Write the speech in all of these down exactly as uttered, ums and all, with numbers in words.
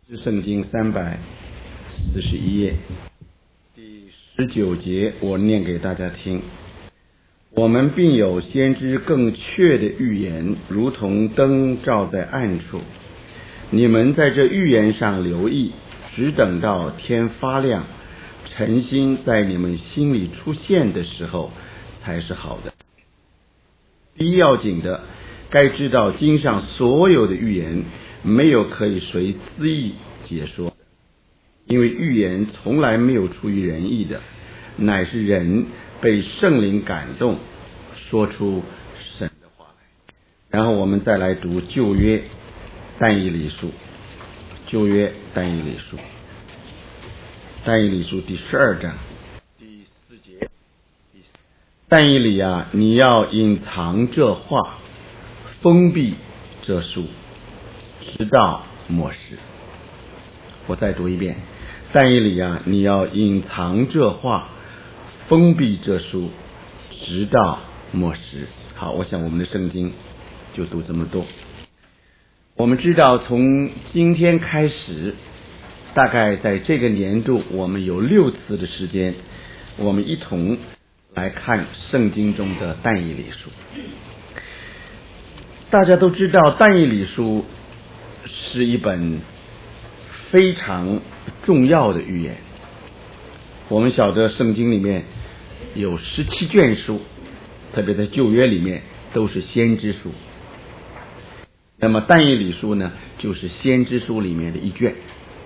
是圣经三百四十一页第十九节，我念给大家听。我们并有先知更确的预言，如同灯照在暗处。你们在这预言上留意，只等到天发亮，晨星在你们心里出现的时候，才是好的。第一要紧的，该知道经上所有的预言没有可以随私意解说，因为预言从来没有出于人意的，乃是人被圣灵感动，说出神的话来。然后我们再来读旧约但以理书，旧约但以理书，但以理书第十二章第四节，但以理啊，你要隐藏这话，封闭这书，直到末世。我再读一遍，但以理啊，你要隐藏这话，封闭这书，直到末世。好，我想我们的圣经就读这么多。我们知道从今天开始，大概在这个年度，我们有六次的时间，我们一同来看圣经中的但以理书。大家都知道但以理书是一本非常重要的预言。我们晓得圣经里面有十七卷书，特别在旧约里面都是先知书。那么但以理书呢，就是先知书里面的一卷。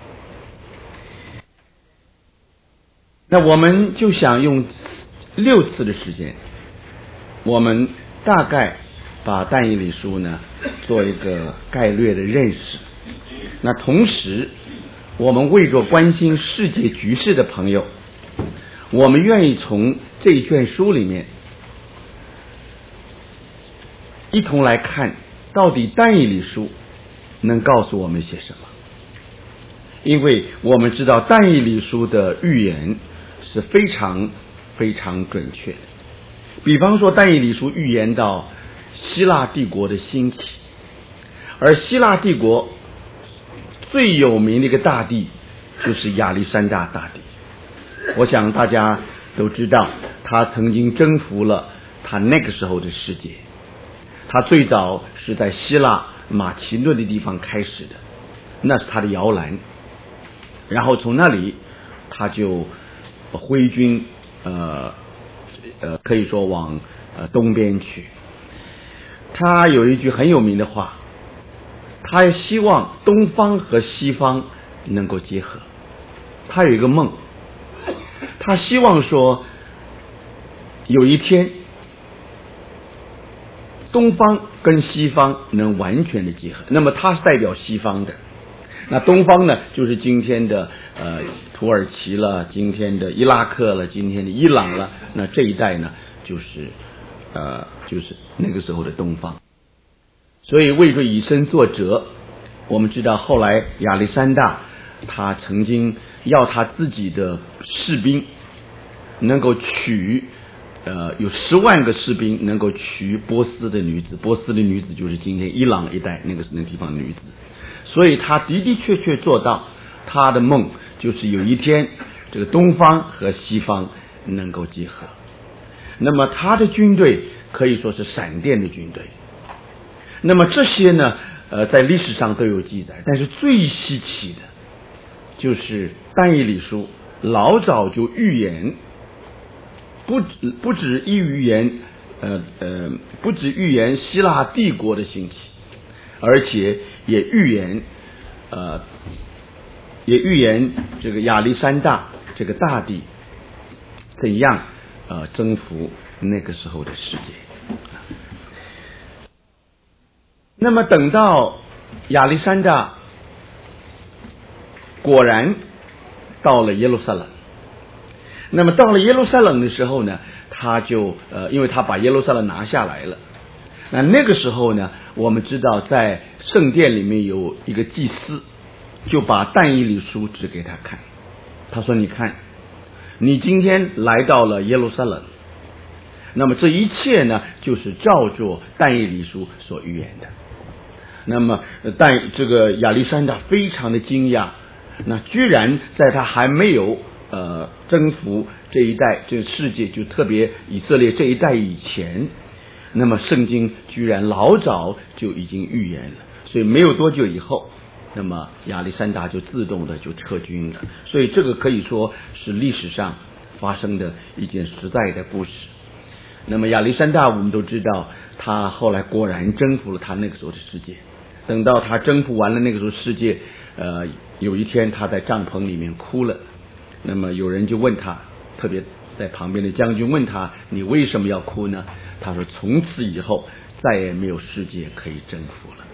那我们就想用六次的时间，我们大概把但以理书呢做一个概略的认识。那同时我们为着关心世界局势的朋友，我们愿意从这一卷书里面一同来看到底但以理书能告诉我们些什么。因为我们知道但以理书的预言是非常非常准确的。比方说但以理书预言到希腊帝国的兴起，而希腊帝国最有名的一个大帝就是亚历山大大帝。我想大家都知道，他曾经征服了他那个时候的世界。他最早是在希腊马其顿的地方开始的，那是他的摇篮。然后从那里他就挥军呃呃可以说往呃东边去。他有一句很有名的话，他希望东方和西方能够结合。他有一个梦，他希望说有一天东方跟西方能完全的结合。那么他是代表西方的，那东方呢就是今天的呃土耳其了，今天的伊拉克了，今天的伊朗了，那这一带呢就是呃就是那个时候的东方。所以为着以身作则，我们知道后来亚历山大他曾经要他自己的士兵能够娶呃有十万个士兵能够娶波斯的女子，波斯的女子就是今天伊朗一带那个那个地方的女子。所以他的的确确做到，他的梦就是有一天这个东方和西方能够结合。那么他的军队可以说是闪电的军队。那么这些呢呃在历史上都有记载，但是最稀奇的就是但以理书老早就预言，不不止一预言呃呃不止预言希腊帝国的兴起，而且也预言呃也预言这个亚历山大这个大帝怎样呃征服那个时候的世界。那么等到亚历山大果然到了耶路撒冷，那么到了耶路撒冷的时候呢，他就呃因为他把耶路撒冷拿下来了。那那个时候呢，我们知道在圣殿里面有一个祭司，就把但以理书指给他看。他说你看，你今天来到了耶路撒冷，那么这一切呢就是照着但以理书所预言的。 那么但这个亚历山大非常的惊讶，那居然在他还没有呃征服这一代这个世界，就特别以色列这一代以前，那么圣经居然老早就已经预言了，所以没有多久以后，那么亚历山大就自动的就撤军了。所以这个可以说是历史上发生的一件实在的故事。那么亚历山大我们都知道，他后来果然征服了他那个时候的世界。等到他征服完了那个时候世界，呃，有一天他在帐篷里面哭了。那么有人就问他，特别在旁边的将军问他，你为什么要哭呢？他说从此以后再也没有世界可以征服了。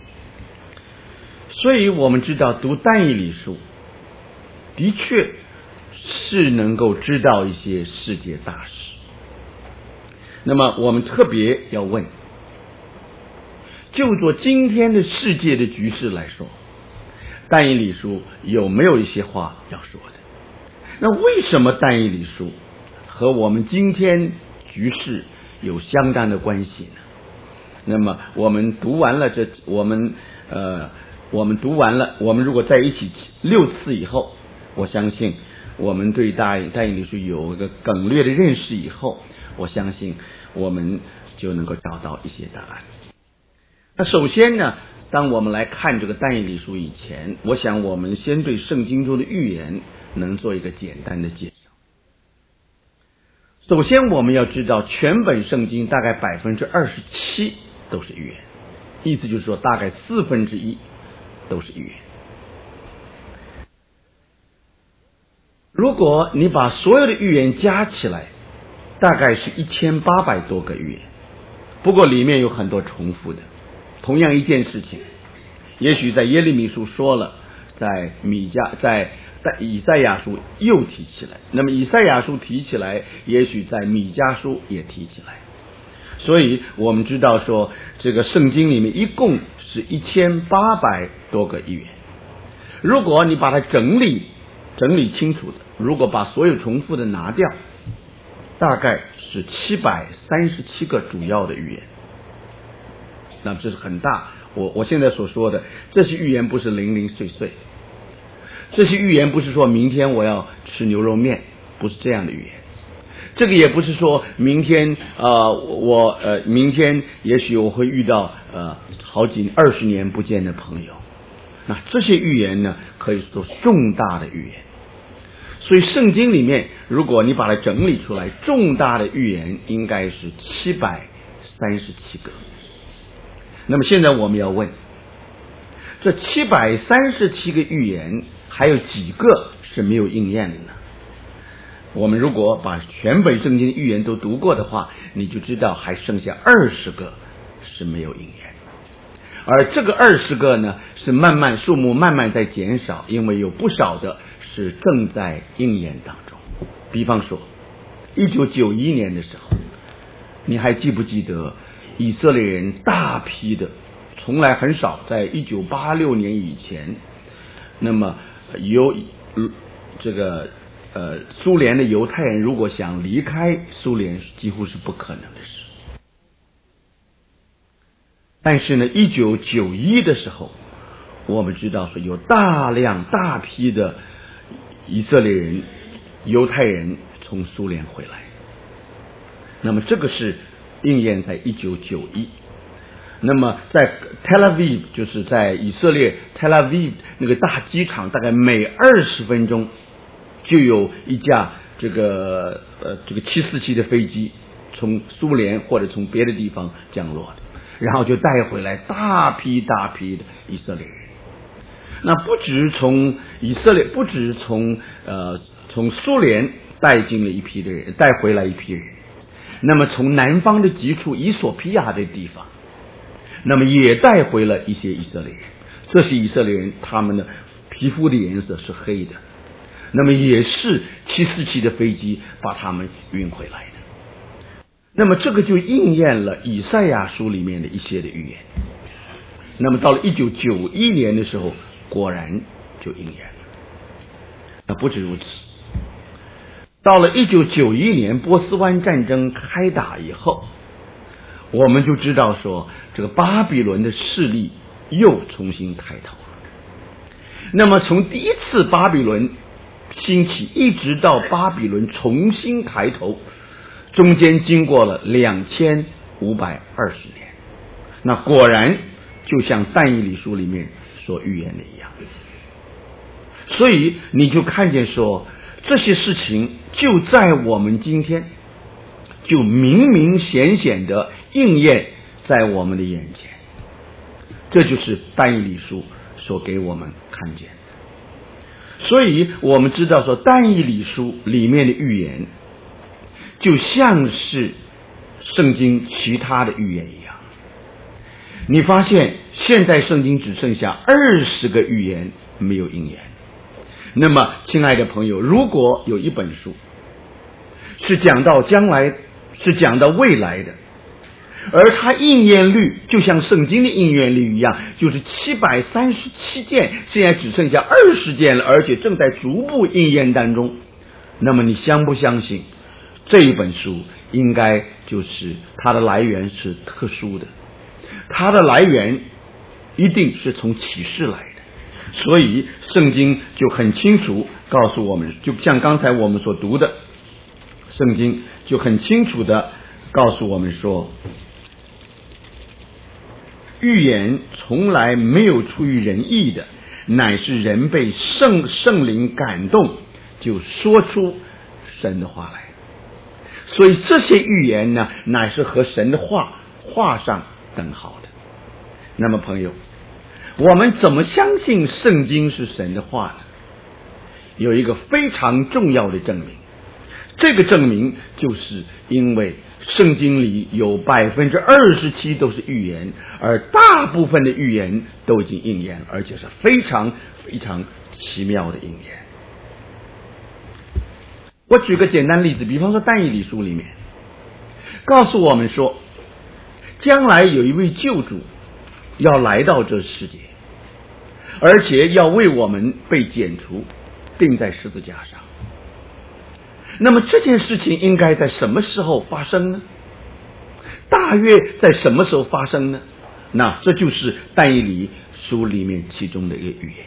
所以我们知道读但以理书的确是能够知道一些世界大事。那么我们特别要问，就做今天的世界的局势来说，但以理书有没有一些话要说的？那为什么但以理书和我们今天局势有相当的关系呢？那么我们读完了这我们呃我们读完了我们如果在一起六次以后，我相信我们对但以理书有一个梗略的认识以后，我相信我们就能够找到一些答案。那首先呢，当我们来看这个但以理书以前，我想我们先对圣经中的预言能做一个简单的介绍。首先我们要知道，全本圣经大概百分之二十七都是预言，意思就是说大概四分之一都是预言。如果你把所有的预言加起来，大概是一千八百多个预言，不过里面有很多重复的。同样一件事情，也许在耶利米书说了，在米迦在在以赛亚书又提起来，那么以赛亚书提起来，也许在米迦书也提起来。所以我们知道说，这个圣经里面一共是一千八百多个预言。如果你把它整理整理清楚的，如果把所有重复的拿掉，大概是七百三十七个主要的预言。那这是很大，我我现在所说的这些预言不是零零碎碎，这些预言不是说明天我要吃牛肉面，不是这样的预言。这个也不是说明天呃我呃明天也许我会遇到呃好几二十年不见的朋友。那这些预言呢，可以说是重大的预言。所以圣经里面，如果你把它整理出来，重大的预言应该是七百三十七个。那么现在我们要问，这七百三十七个预言还有几个是没有应验的呢？我们如果把全本圣经的预言都读过的话，你就知道还剩下二十个是没有应验。而这个二十个呢，是慢慢数目慢慢在减少，因为有不少的是正在应验当中。比方说一九九一年的时候，你还记不记得以色列人大批的，从来很少，在一九八六年以前，那么有这个呃苏联的犹太人如果想离开苏联，几乎是不可能的事。但是呢，一九九一的时候，我们知道说有大量大批的以色列人、犹太人从苏联回来。那么这个是应验在一九九一。那么在 Tel Aviv， 就是在以色列 Tel Aviv 那个大机场，大概每二十分钟就有一架这个呃这个七四七的飞机从苏联或者从别的地方降落的，然后就带回来大批大批的以色列人。那不只从以色列，不只从呃从苏联带进了一批的人，带回来一批人。那么从南方的极处以索比亚的地方，那么也带回了一些以色列人。这些以色列人，他们的皮肤的颜色是黑的，那么也是七四七的飞机把他们运回来的。那么这个就应验了以赛亚书里面的一些的预言。那么到了一九九一年的时候，果然就应验了。那不止如此，到了一九九一年波斯湾战争开打以后，我们就知道说这个巴比伦的势力又重新抬头。那么从第一次巴比伦兴起一直到巴比伦重新抬头，中间经过了两千五百二十年。那果然就像但以理书里面所预言的一样，所以你就看见说这些事情就在我们今天就明明显显的应验在我们的眼前，这就是但以理书所给我们看见的。所以我们知道说但以理书里面的预言就像是圣经其他的预言一样。你发现现在圣经只剩下二十个预言没有应验。那么亲爱的朋友，如果有一本书是讲到将来，是讲到未来的，而它应验率就像圣经的应验率一样，就是七百三十七件，现在只剩下二十件了，而且正在逐步应验当中，那么你相不相信这一本书应该就是它的来源是特殊的，它的来源一定是从启示来的。所以圣经就很清楚告诉我们，就像刚才我们所读的，圣经就很清楚的告诉我们说，预言从来没有出于人意的，乃是人被圣圣灵感动，就说出神的话来。所以这些预言呢，乃是和神的话画上等号的。那么朋友，我们怎么相信圣经是神的话呢？有一个非常重要的证明，这个证明就是因为圣经里有百分之二十七都是预言，而大部分的预言都已经应验，而且是非常非常奇妙的应验。我举个简单例子，比方说但以理书里面告诉我们说，将来有一位救主要来到这世界，而且要为我们被剪除，钉在十字架上。那么这件事情应该在什么时候发生呢？大约在什么时候发生呢？那这就是但以理书里面其中的一个预言。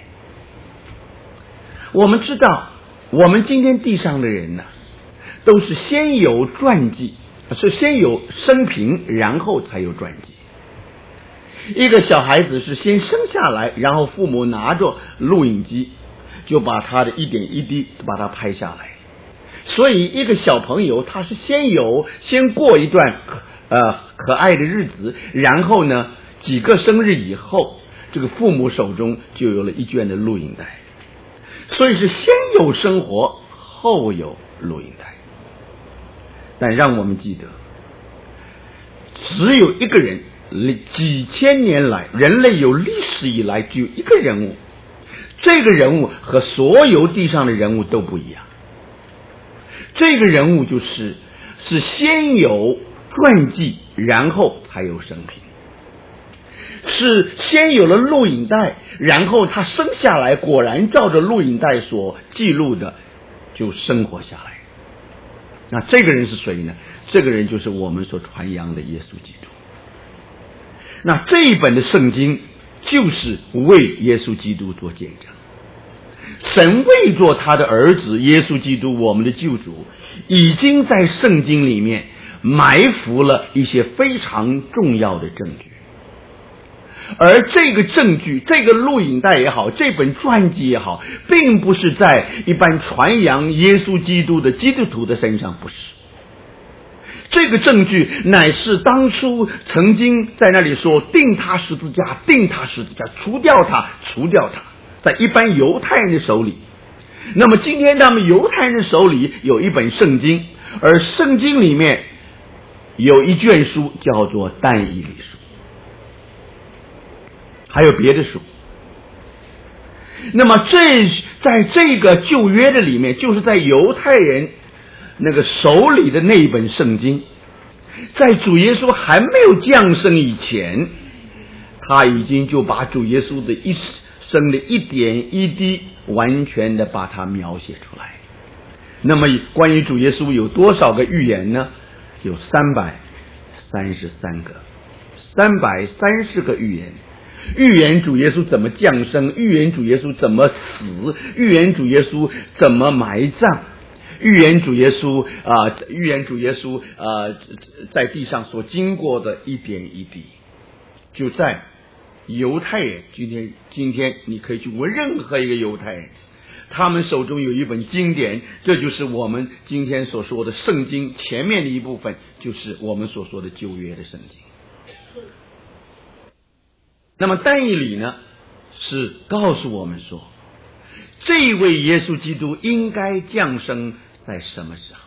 我们知道我们今天地上的人呢，都是先有传记，是先有生平，然后才有传记。一个小孩子是先生下来，然后父母拿着录影机就把他的一点一滴把它拍下来。所以一个小朋友他是先有先过一段呃可爱的日子，然后呢几个生日以后，这个父母手中就有了一卷的录影带。所以是先有生活，后有录影带。但让我们记得，只有一个人，几千年来人类有历史以来只有一个人物，这个人物和所有地上的人物都不一样。这个人物就是是先有传记，然后才有生平，是先有了录影带，然后他生下来果然照着录影带所记录的就生活下来。那这个人是谁呢？这个人就是我们所传扬的耶稣基督。那这一本的圣经就是为耶稣基督做见证。神为做他的儿子耶稣基督，我们的救主，已经在圣经里面埋伏了一些非常重要的证据。而这个证据，这个录影带也好，这本传记也好，并不是在一般传扬耶稣基督的基督徒的身上，不是。这个证据乃是当初曾经在那里说钉他十字架，钉他十字架，除掉他，除掉他，在一般犹太人的手里。那么今天他们犹太人手里有一本圣经，而圣经里面有一卷书叫做但以理书，还有别的书。那么这在这个旧约的里面，就是在犹太人那个手里的那一本圣经，在主耶稣还没有降生以前，他已经就把主耶稣的一生的一点一滴完全的把它描写出来。那么关于主耶稣有多少个预言呢？有三百三十三个，三百三十个预言。 预言主耶稣怎么降生，预言主耶稣怎么死，预言主耶稣怎么埋葬，预言主耶稣啊、呃，预言主耶稣啊、呃，在地上所经过的一点一滴，就在犹太人今天今天你可以去问任何一个犹太人，他们手中有一本经典，这就是我们今天所说的圣经，前面的一部分就是我们所说的旧约的圣经。那么但以理呢，是告诉我们说，这位耶稣基督应该降生在什么时候？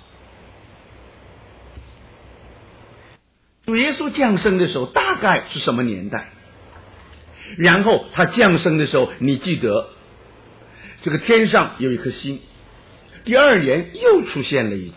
主耶稣降生的时候大概是什么年代？然后他降生的时候，你记得这个天上有一颗星，第二年又出现了一次。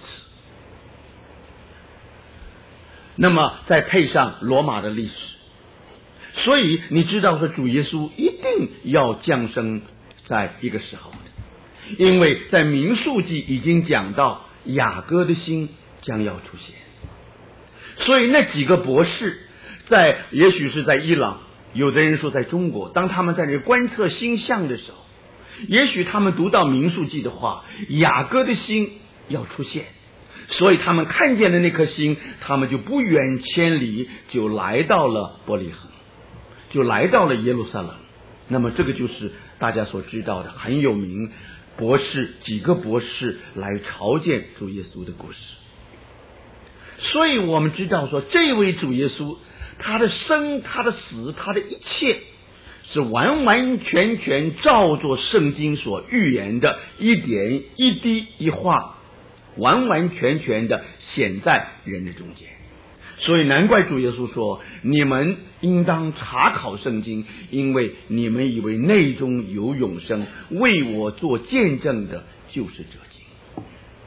那么再配上罗马的历史，所以你知道说主耶稣一定要降生在一个时候的，因为在民数记已经讲到雅各的星将要出现，所以那几个博士在也许是在伊朗，有的人说在中国，当他们在这观测星象的时候，也许他们读到民数记的话，雅各的星要出现，所以他们看见了那颗星，他们就不远千里就来到了伯利恒，就来到了耶路撒冷。那么这个就是大家所知道的很有名博士，几个博士来朝见主耶稣的故事。所以我们知道说，这位主耶稣他的生他的死他的一切是完完全全照着圣经所预言的一点一滴一画，完完全全的显在人的中间。所以难怪主耶稣说，你们应当查考圣经，因为你们以为内中有永生，为我做见证的就是这经。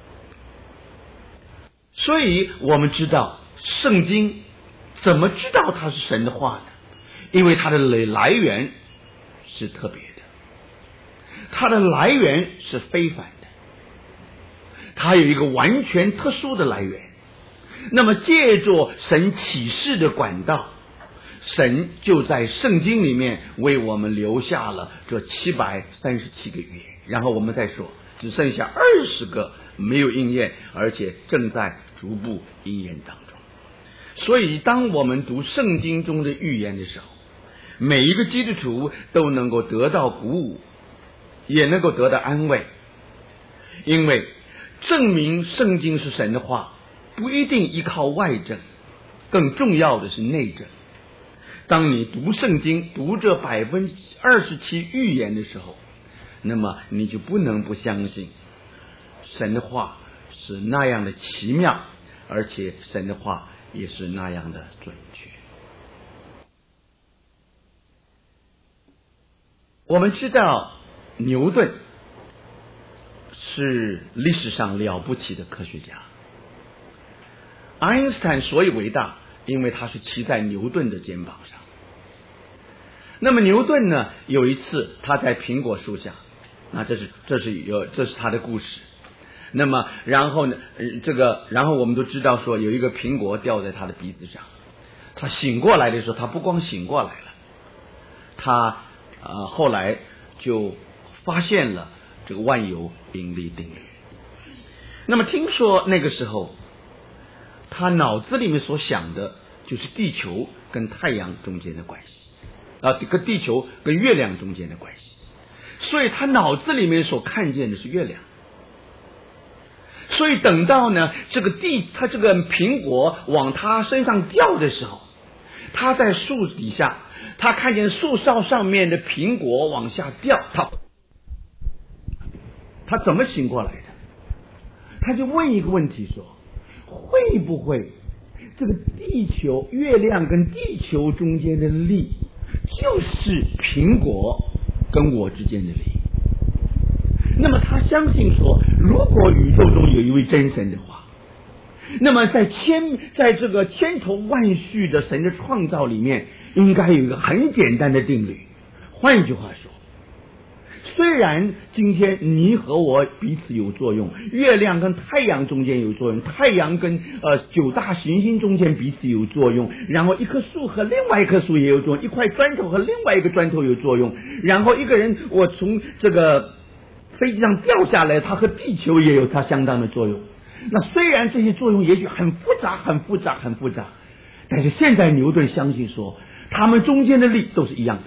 所以我们知道圣经怎么知道它是神的话呢？因为它的来源是特别的，它的来源是非凡的，它有一个完全特殊的来源。那么借着神启示的管道，神就在圣经里面为我们留下了这七百三十七个预言，然后我们再说只剩下二十个没有应验，而且正在逐步应验当中。所以当我们读圣经中的预言的时候，每一个基督徒都能够得到鼓舞，也能够得到安慰，因为证明圣经是神的话不一定依靠外证，更重要的是内证。当你读圣经读这百分之二十七预言的时候，那么你就不能不相信神的话是那样的奇妙，而且神的话也是那样的准确。我们知道牛顿是历史上了不起的科学家，爱因斯坦所以伟大，因为他是骑在牛顿的肩膀上。那么牛顿呢，有一次他在苹果树下，那这是这是有这是他的故事。那么然后呢，这个然后我们都知道说有一个苹果掉在他的鼻子上，他醒过来的时候，他不光醒过来了，他呃后来就发现了这个万有引力定律。那么听说那个时候他脑子里面所想的就是地球跟太阳中间的关系啊，跟地球跟月亮中间的关系，所以他脑子里面所看见的是月亮。所以等到呢这个地他这个苹果往他身上掉的时候，他在树底下，他看见树梢上面的苹果往下掉，他他怎么醒过来的？他就问一个问题说，会不会这个地球月亮跟地球中间的力就是苹果跟我之间的力？那么他相信说，如果宇宙中有一位真神的话，那么在千在这个千头万绪的神的创造里面，应该有一个很简单的定律。换一句话说， 虽然今天你和我彼此有作用，月亮跟太阳中间有作用，太阳跟呃九大行星中间彼此有作用，然后一棵树和另外一棵树也有作用，一块砖头和另外一个砖头有作用，然后一个人我从这个飞机上掉下来，它和地球也有它相当的作用。那虽然这些作用也许很复杂很复杂很复杂，但是现在牛顿相信说它们中间的力都是一样的。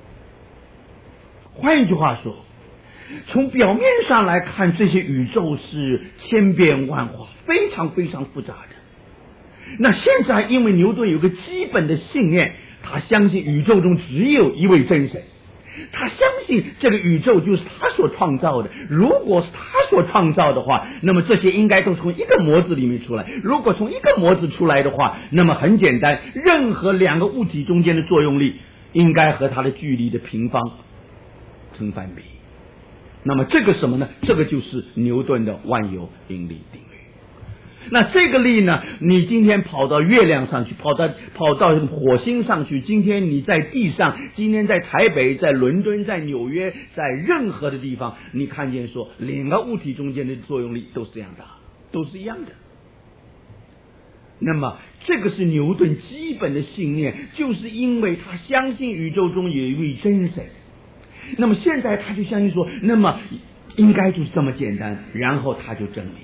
换一句话说，从表面上来看，这些宇宙是千变万化，非常非常复杂的。那现在因为牛顿有个基本的信念，他相信宇宙中只有一位真神，他相信这个宇宙就是他所创造的，如果是他所创造的话，那么这些应该都从一个模子里面出来，如果从一个模子出来的话，那么很简单，任何两个物体中间的作用力应该和它的距离的平方成反比。那么这个什么呢？这个就是牛顿的万有引力定律。那这个力呢，你今天跑到月亮上去，跑到跑到火星上去，今天你在地上，今天在台北，在伦敦，在纽约，在任何的地方，你看见说两个物体中间的作用力都是这样的，都是一样的。那么这个是牛顿基本的信念，就是因为他相信宇宙中有一位真神。那么现在他就相信说，那么应该就是这么简单，然后他就证明，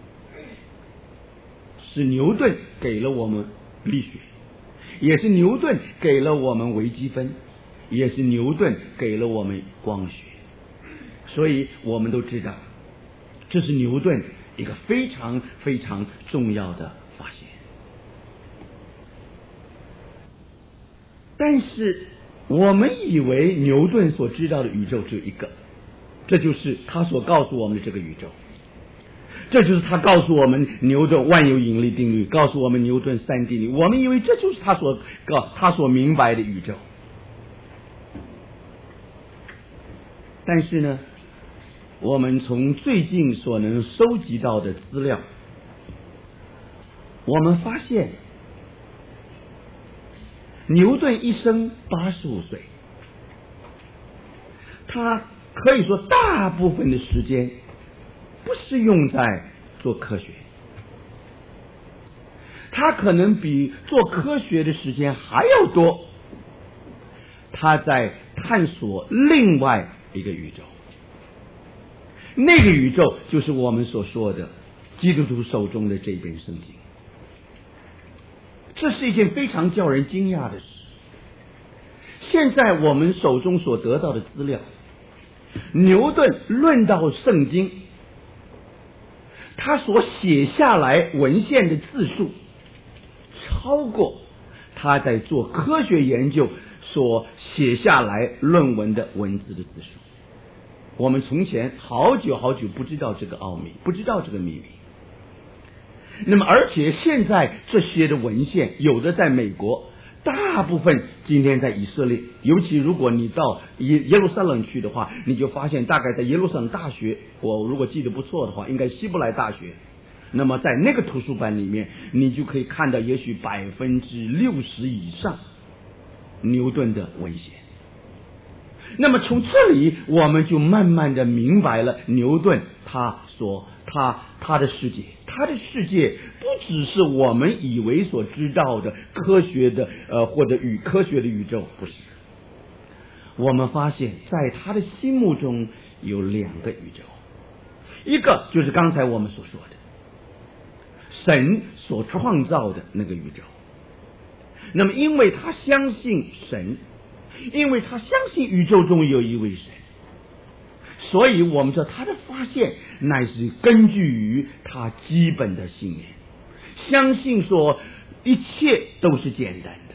是牛顿给了我们力学，也是牛顿给了我们微积分，也是牛顿给了我们光学。所以我们都知道，这是牛顿一个非常非常重要的发现。但是我们以为牛顿所知道的宇宙只有一个，这就是他所告诉我们的这个宇宙，这就是他告诉我们牛顿万有引力定律，告诉我们牛顿三定律，我们以为这就是他所他所明白的宇宙。但是呢，我们从最近所能收集到的资料，我们发现牛顿一生八十五岁，他可以说大部分的时间不是用在做科学，他可能比做科学的时间还要多，他在探索另外一个宇宙，那个宇宙就是我们所说的基督徒手中的这本圣经。这是一件非常叫人惊讶的事。现在我们手中所得到的资料，牛顿论到圣经，他所写下来文献的字数超过他在做科学研究所写下来论文的文字的字数。我们从前好久好久不知道这个奥秘，不知道这个秘密。那么而且现在这些的文献有的在美国，大部分今天在以色列，尤其如果你到耶耶路撒冷去的话，你就发现大概在耶路撒冷大学，我如果记得不错的话，应该希伯来大学，那么在那个图书馆里面，你就可以看到也许百分之六十以上牛顿的文献。那么从这里我们就慢慢的明白了牛顿他所他他的世界，他的世界不只是我们以为所知道的科学的呃或者与科学的宇宙，不是。我们发现在他的心目中有两个宇宙，一个就是刚才我们所说的神所创造的那个宇宙。那么因为他相信神，因为他相信宇宙中有一位神，所以我们说他的发现乃是根据于他基本的信念，相信说一切都是简单的，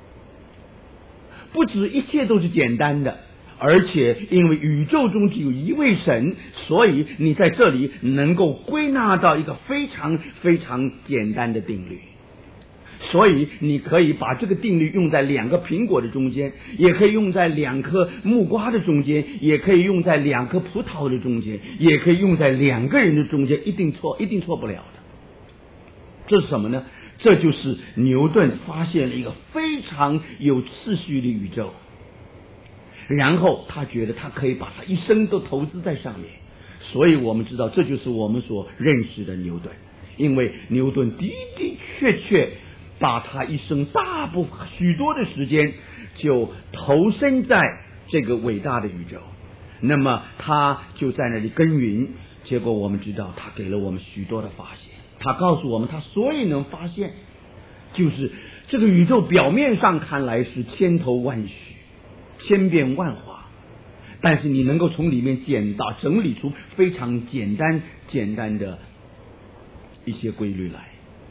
不止一切都是简单的，而且因为宇宙中只有一位神，所以你在这里能够归纳到一个非常非常简单的定律。所以你可以把这个定律用在两个苹果的中间，也可以用在两颗木瓜的中间，也可以用在两颗葡萄的中间，也可以用在两个人的中间，一定错，一定错不了的。这是什么呢？这就是牛顿发现了一个非常有次序的宇宙。 然后他觉得他可以把他一生都投资在上面，所以我们知道这就是我们所认识的牛顿。因为牛顿的的确确把他一生大部分许多的时间就投身在这个伟大的宇宙，那么他就在那里耕耘，结果我们知道他给了我们许多的发现。他告诉我们他所以能发现，就是这个宇宙表面上看来是千头万绪，千变万化，但是你能够从里面捡到整理出非常简单简单的一些规律来。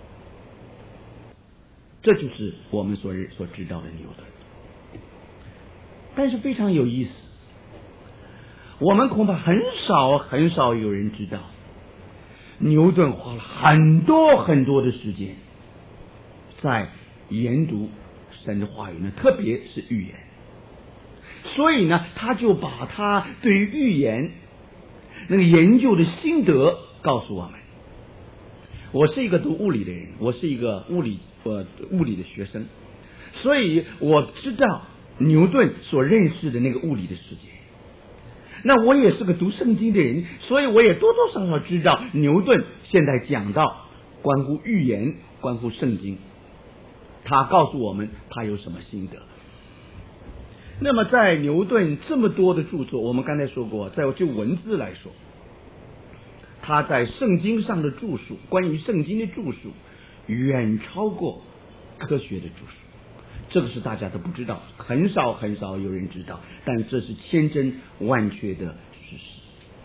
这就是我们所所知道的牛顿。但是非常有意思，我们恐怕很少很少有人知道，牛顿花了很多很多的时间在研读神的话语呢，特别是预言。所以呢，他就把他对于预言那个研究的心得告诉我们。我是一个读物理的人，我是一个物理呃物理的学生，所以我知道牛顿所认识的那个物理的世界。那我也是个读圣经的人，所以我也多多少少知道牛顿现在讲到关乎预言，关乎圣经，他告诉我们他有什么心得。那么在牛顿这么多的著作，我们刚才说过，在就文字来说，他在圣经上的著述，关于圣经的著述远超过科学的著述，这个是大家都不知道，很少很少有人知道，但这是千真万确的事实。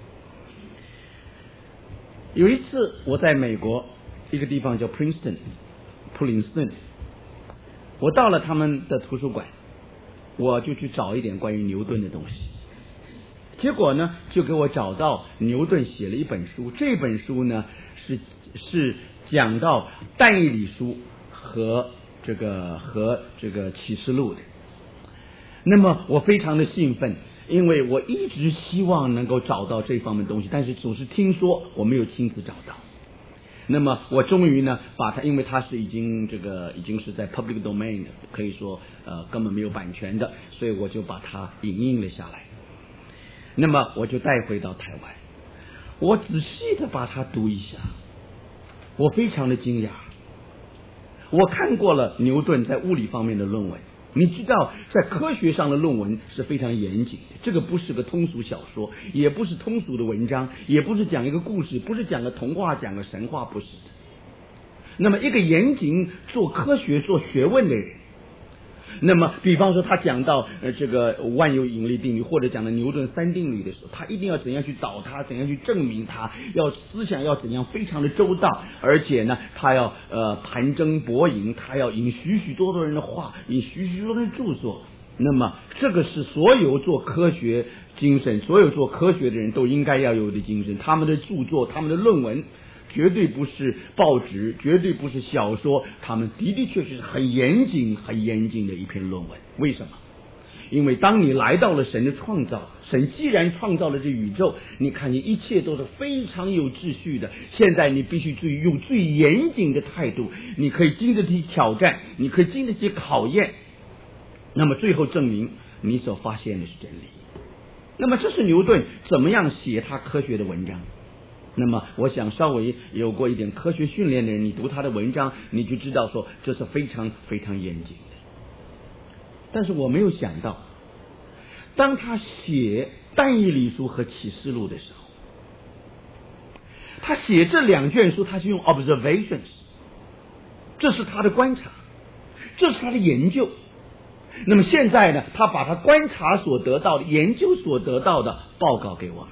有一次我在美国一个地方叫 Princeton 普林斯顿，我到了他们的图书馆，我就去找一点关于牛顿的东西，结果呢就给我找到牛顿写了一本书，这本书呢是是讲到但以理书和这个和这个启示录的。那么我非常的兴奋，因为我一直希望能够找到这方面的东西，但是总是听说，我没有亲自找到。那么我终于呢把它，因为它是已经这个已经是在 public domain 的，可以说呃根本没有版权的，所以我就把它影印了下来。那么我就带回到台湾，我仔细的把它读一下，我非常的惊讶。我看过了牛顿在物理方面的论文，你知道在科学上的论文是非常严谨的，这个不是个通俗小说，也不是通俗的文章，也不是讲一个故事，不是讲个童话，讲个神话，不是的。那么一个严谨做科学做学问的人，那么比方说他讲到呃这个万有引力定律，或者讲的牛顿三定律的时候，他一定要怎样去导它，怎样去证明它，要思想要怎样非常的周到，而且呢他要呃盘征博引，他要引许许多多人的话，引许许多多人的著作。那么这个是所有做科学精神，所有做科学的人都应该要有的精神，他们的著作，他们的论文绝对不是报纸，绝对不是小说，他们的的确确是很严谨很严谨的一篇论文。为什么？因为当你来到了神的创造，神既然创造了这宇宙，你看见一切都是非常有秩序的，现在你必须最用最严谨的态度，你可以经得起挑战，你可以经得起考验，那么最后证明你所发现的是真理。那么这是牛顿怎么样写他科学的文章。那么我想稍微有过一点科学训练的人，你读他的文章，你就知道说这是非常非常严谨的。但是我没有想到，当他写但以理书和启示录的时候，他写这两卷书，他是用 observations， 这是他的观察，这是他的研究。那么现在呢，他把他观察所得到的、研究所得到的报告给我们。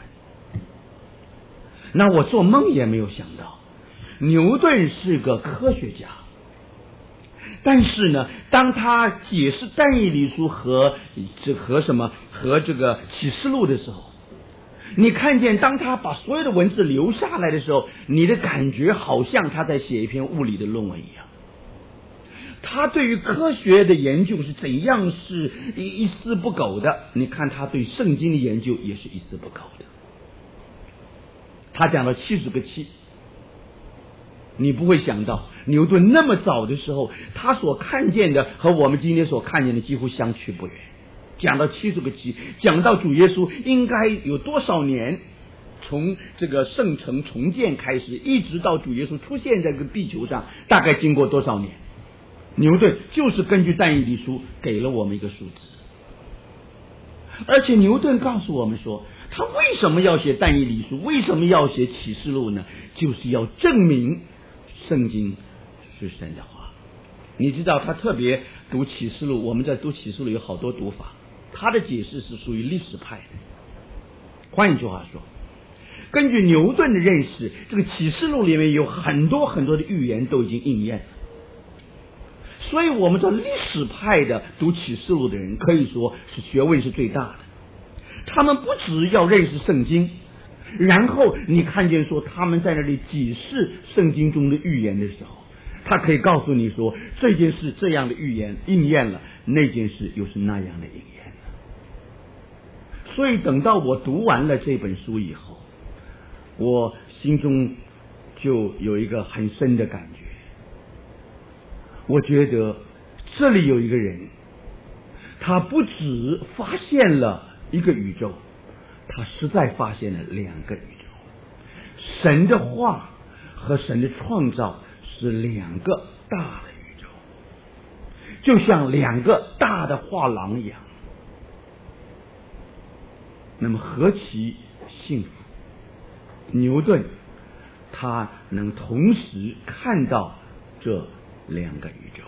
那我做梦也没有想到，牛顿是个科学家，但是呢，当他解释但以理书和这和什么和这个启示录的时候，你看见当他把所有的文字留下来的时候，你的感觉好像他在写一篇物理的论文一样。他对于科学的研究是怎样是一一丝不苟的，你看他对圣经的研究也是一丝不苟的。他讲了七十个七，你不会想到牛顿那么早的时候，他所看见的和我们今天所看见的几乎相去不远。 讲到七十个七，讲到主耶稣应该有多少年，从这个圣城重建开始，一直到主耶稣出现在这个地球上，大概经过多少年？牛顿就是根据但以理书给了我们一个数字，而且牛顿告诉我们说，他为什么要写但以理书，为什么要写启示录呢？就是要证明圣经是神的话。你知道他特别读启示录，我们在读启示录有好多读法，他的解释是属于历史派的。换一句话说，根据牛顿的认识，这个启示录里面有很多很多的预言都已经应验了。所以我们说历史派的读启示录的人可以说是学问是最大的，他们不只要认识圣经，然后你看见说他们在那里解释圣经中的预言的时候，他可以告诉你说这件事这样的预言应验了，那件事又是那样的应验了。所以等到我读完了这本书以后，我心中就有一个很深的感觉，我觉得这里有一个人，他不只发现了一个宇宙，他实在发现了两个宇宙。神的话和神的创造是两个大的宇宙，就像两个大的画廊一样。那么何其幸福！牛顿他能同时看到这两个宇宙。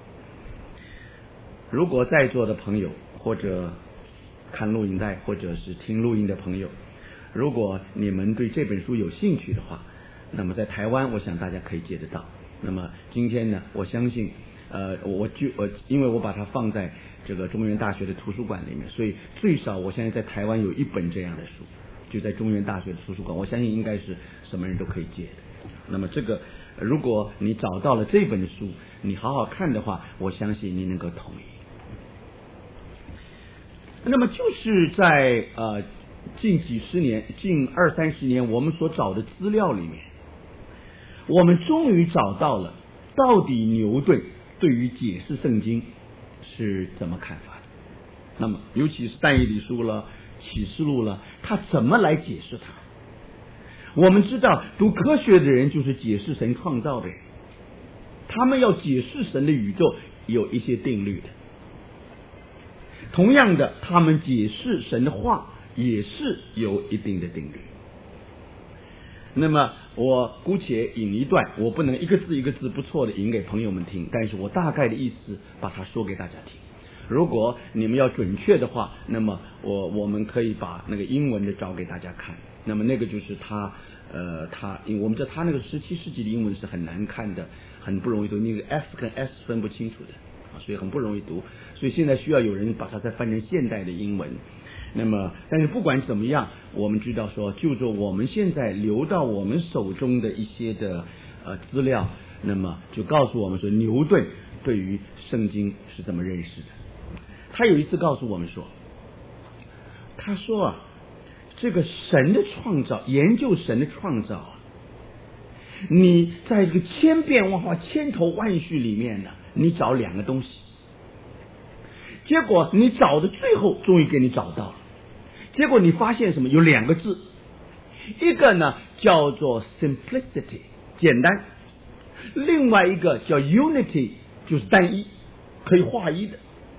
如果在座的朋友或者看录影带或者是听录音的朋友，如果你们对这本书有兴趣的话，那么在台湾我想大家可以借得到。那么今天呢，我相信呃我就我因为我把它放在这个中原大学的图书馆里面，所以最少我现在在台湾有一本这样的书，就在中原大学的图书馆，我相信应该是什么人都可以借的。那么这个如果你找到了这本书，你好好看的话，我相信你能够同意。那么就是在呃近几十年近二三十年我们所找的资料里面，我们终于找到了到底牛顿对于解释圣经是怎么看法的。那么尤其是但以理书了启示录了，他怎么来解释它？我们知道读科学的人就是解释神创造的人，他们要解释神的宇宙有一些定律的。同样的，他们解释神的话也是有一定的定律。那么我姑且引一段，我不能一个字一个字不错的引给朋友们听，但是我大概的意思把它说给大家听。如果你们要准确的话，那么我我们可以把那个英文的找给大家看。那么那个就是他呃他因为我们知道他那个十七世纪的英文是很难看的，很不容易读，那个 F 跟 S 分不清楚的啊，所以很不容易读，所以现在需要有人把它再翻成现代的英文。那么但是不管怎么样，我们知道说就说我们现在留到我们手中的一些的呃资料，那么就告诉我们说牛顿对于圣经是怎么认识的。他有一次告诉我们说，他说啊，这个神的创造，研究神的创造啊，你在这个千变万化千头万绪里面呢，你找两个东西，结果你找的最后终于给你找到了，结果你发现什么？有两个字，一个呢叫做 simplicity 简单，另外一个叫 unity 就是单一，可以划一的。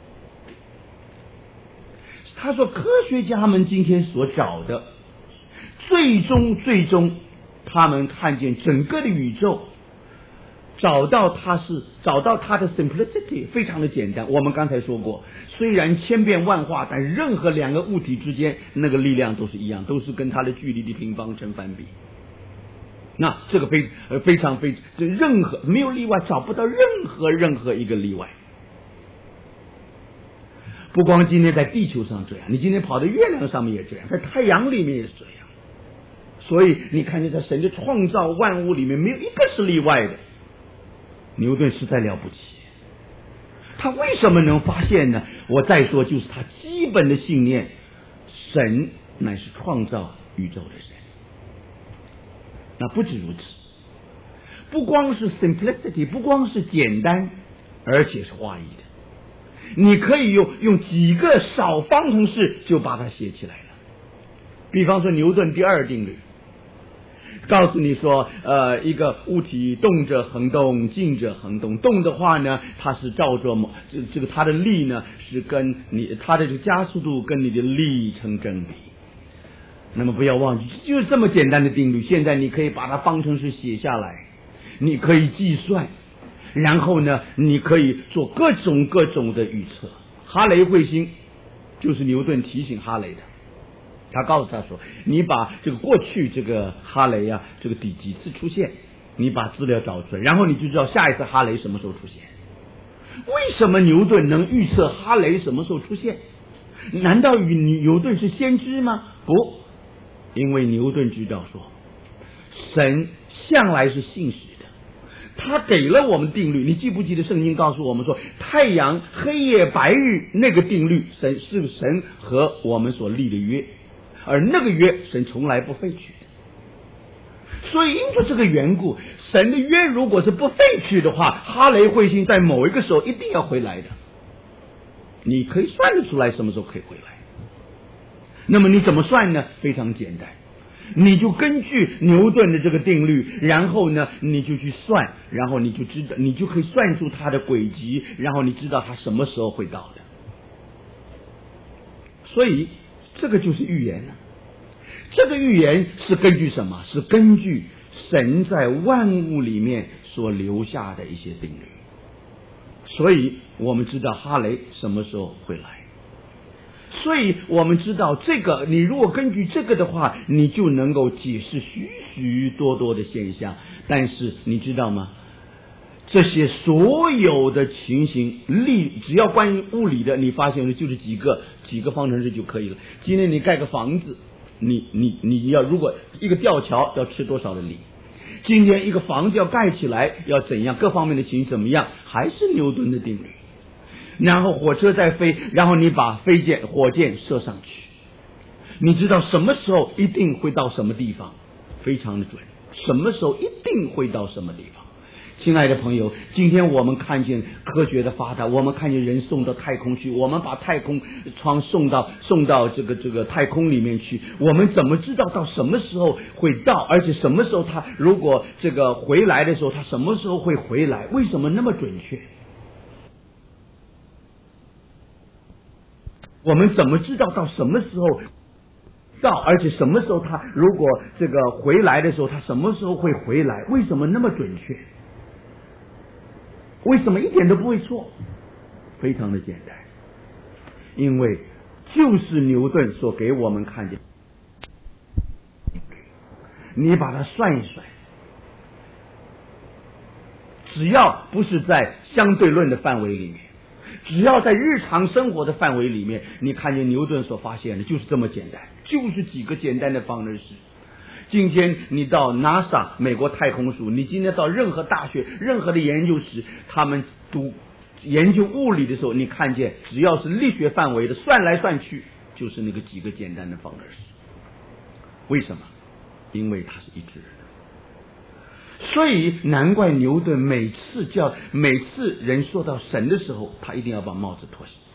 他说科学家们今天所找的最终最终他们看见整个的宇宙，找到它是找到它的 simplicity 非常的简单。我们刚才说过，虽然千变万化，但任何两个物体之间那个力量都是一样，都是跟它的距离的平方成反比。那这个非呃非常非任何没有例外，找不到任何任何一个例外。不光今天在地球上这样，你今天跑到月亮上面也这样，在太阳里面也是这样。所以你看见在神的创造万物里面没有一个是例外的。牛顿实在了不起，他为什么能发现呢？我再说，就是他基本的信念，神乃是创造宇宙的神。那不止如此，不光是 simplicity， 不光是简单，而且是划一的。 你可以用用几个小方程式就把它写起来了。比方说牛顿第二定律，告诉你说，呃，一个物体动着恒动，静着恒动。动的话呢，它是照着某这这个它的力呢是跟你它的这个加速度跟你的力成正比。那么不要忘记，就是这么简单的定律。现在你可以把它方程式写下来，你可以计算，然后呢，你可以做各种各种的预测。哈雷彗星就是牛顿提醒哈雷的。他告诉他说，你把这个过去这个哈雷啊，这个第几次出现，你把资料找出来，然后你就知道下一次哈雷什么时候出现。为什么牛顿能预测哈雷什么时候出现？难道牛顿是先知吗？不，因为牛顿知道说，神向来是信实的，他给了我们定律。你记不记得圣经告诉我们说，太阳黑夜白日那个定律，神是神和我们所立的约，而那个约神从来不废去的。所以因着这个缘故，神的约如果是不废去的话，哈雷彗星在某一个时候一定要回来的。你可以算得出来什么时候可以回来。那么你怎么算呢？非常简单，你就根据牛顿的这个定律，然后呢你就去算，然后你就知道，你就可以算出它的轨迹，然后你知道它什么时候会到的。所以这个就是预言了。这个预言是根据什么？是根据神在万物里面所留下的一些定律。所以我们知道哈雷什么时候会来，所以我们知道这个，你如果根据这个的话，你就能够解释许许多多的现象。但是你知道吗？这些所有的情形，力只要关于物理的，你发现的就是几个几个方程式就可以了。今天你盖个房子，你你你要如果一个吊桥要吃多少的力？今天一个房子要盖起来要怎样？各方面的情形怎么样？还是牛顿的定律。然后火车在飞，然后你把飞箭火箭射上去，你知道什么时候一定会到什么地方，非常的准。什么时候一定会到什么地方？亲爱的朋友，今天我们看见科学的发达，我们看见人送到太空去，我们把太空舱送到送到这个这个太空里面去，我们怎么知道到什么时候会到？而且什么时候他如果这个回来的时候，他什么时候会回来？为什么那么准确？我们怎么知道到什么时候到？而且什么时候他如果这个回来的时候，他什么时候会回来？为什么那么准确？为什么一点都不会错？非常的简单，因为就是牛顿所给我们看见，你把它算一算，只要不是在相对论的范围里面，只要在日常生活的范围里面，你看见牛顿所发现的就是这么简单，就是几个简单的方程式。今天你到 NASA 美国太空署，你今天到任何大学任何的研究室，他们读研究物理的时候，你看见只要是力学范围的，算来算去就是那个几个简单的方程式。为什么？因为它是一致的。所以难怪牛顿每次叫每次人说到神的时候，他一定要把帽子脱下。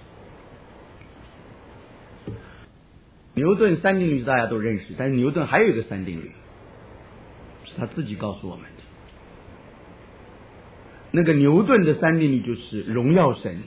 牛顿三定律大家都认识，但是牛顿还有一个三定律是他自己告诉我们的。那个牛顿的三定律就是荣耀神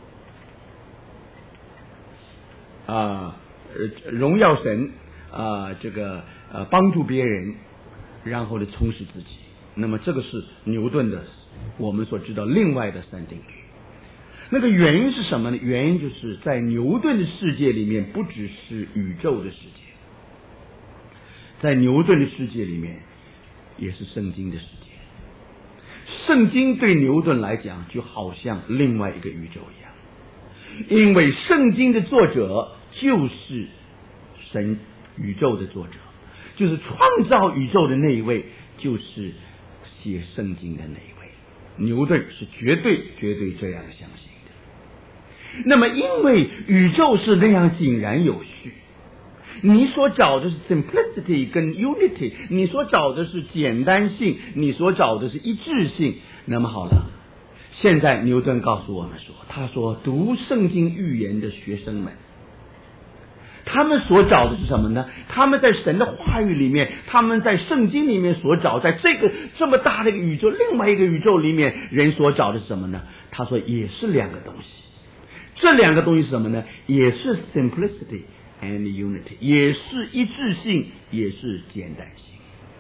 啊、呃，荣耀神啊、呃，这个呃帮助别人，然后呢充实自己。那么这个是牛顿的我们所知道另外的三定律。那个原因是什么呢？原因就是在牛顿的世界里面，不只是宇宙的世界，在牛顿的世界里面也是圣经的世界。圣经对牛顿来讲就好像另外一个宇宙一样，因为圣经的作者就是神宇宙的作者，就是创造宇宙的那一位，就是写圣经的那一位。牛顿是绝对绝对这样相信。那么因为宇宙是那样井然有序，你所找的是 simplicity 跟 unity， 你所找的是简单性，你所找的是一致性。那么好了， 现在牛顿告诉我们说，他说读圣经预言的学生们，他们所找的是什么呢？他们在神的话语里面，他们在圣经里面所找，在这个这么大的一个宇宙，另外一个宇宙里面，人所找的是什么呢？他说也是两个东西。这两个东西是什么呢？也是 simplicity and unity， 也是一致性，也是简单性。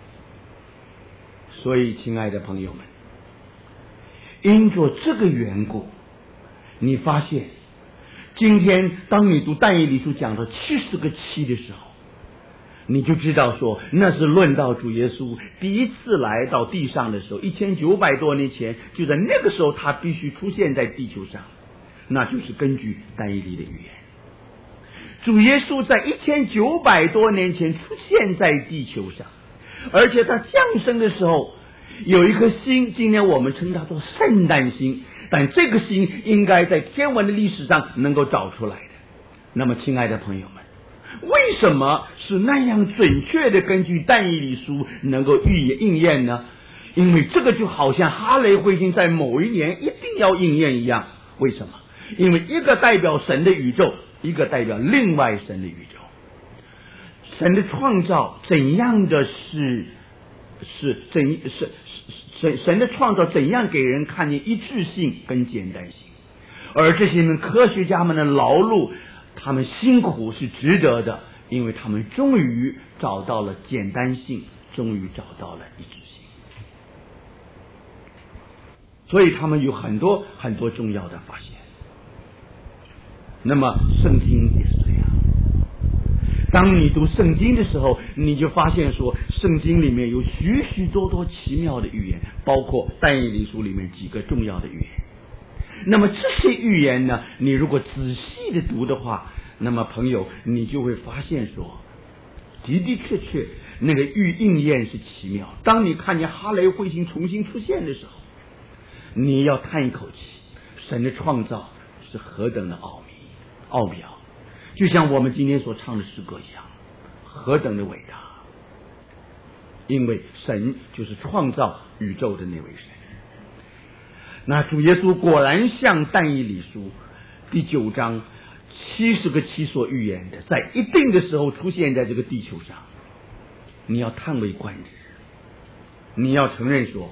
所以亲爱的朋友们，因着这个缘故，你发现今天当你读但以理书讲到七十个七的时候，你就知道说那是论到主耶稣第一次来到地上的时候，一千九百多年前，就在那个时候他必须出现在地球上，那就是根据但以理的预言。主耶稣在一千九百多年前出现在地球上，而且他降生的时候有一颗星，今天我们称它做圣诞星，但这个星应该在天文的历史上能够找出来的。那么亲爱的朋友们，为什么是那样准确的根据但以理书能够预言应验呢？因为这个就好像哈雷彗星在某一年一定要应验一样。为什么？因为一个代表神的宇宙，一个代表另外神的宇宙。神的创造怎样的是是怎是神神的创造怎样给人看见一致性跟简单性，而这些科学家们的劳碌，他们辛苦是值得的，因为他们终于找到了简单性，终于找到了一致性，所以他们有很多很多重要的发现。那么圣经也是这样，当你读圣经的时候，你就发现说圣经里面有许许多多奇妙的预言，包括但以理书里面几个重要的预言。那么这些预言呢，你如果仔细的读的话，那么朋友你就会发现说的的确确那个预应验是奇妙。当你看见哈雷彗星重新出现的时候，你要叹一口气，神的创造是何等的奥秘奥妙，就像我们今天所唱的诗歌一样，何等的伟大！因为神就是创造宇宙的那位神。那主耶稣果然像但以理书第九章七十个七所预言的，在一定的时候出现在这个地球上，你要叹为观止，你要承认说，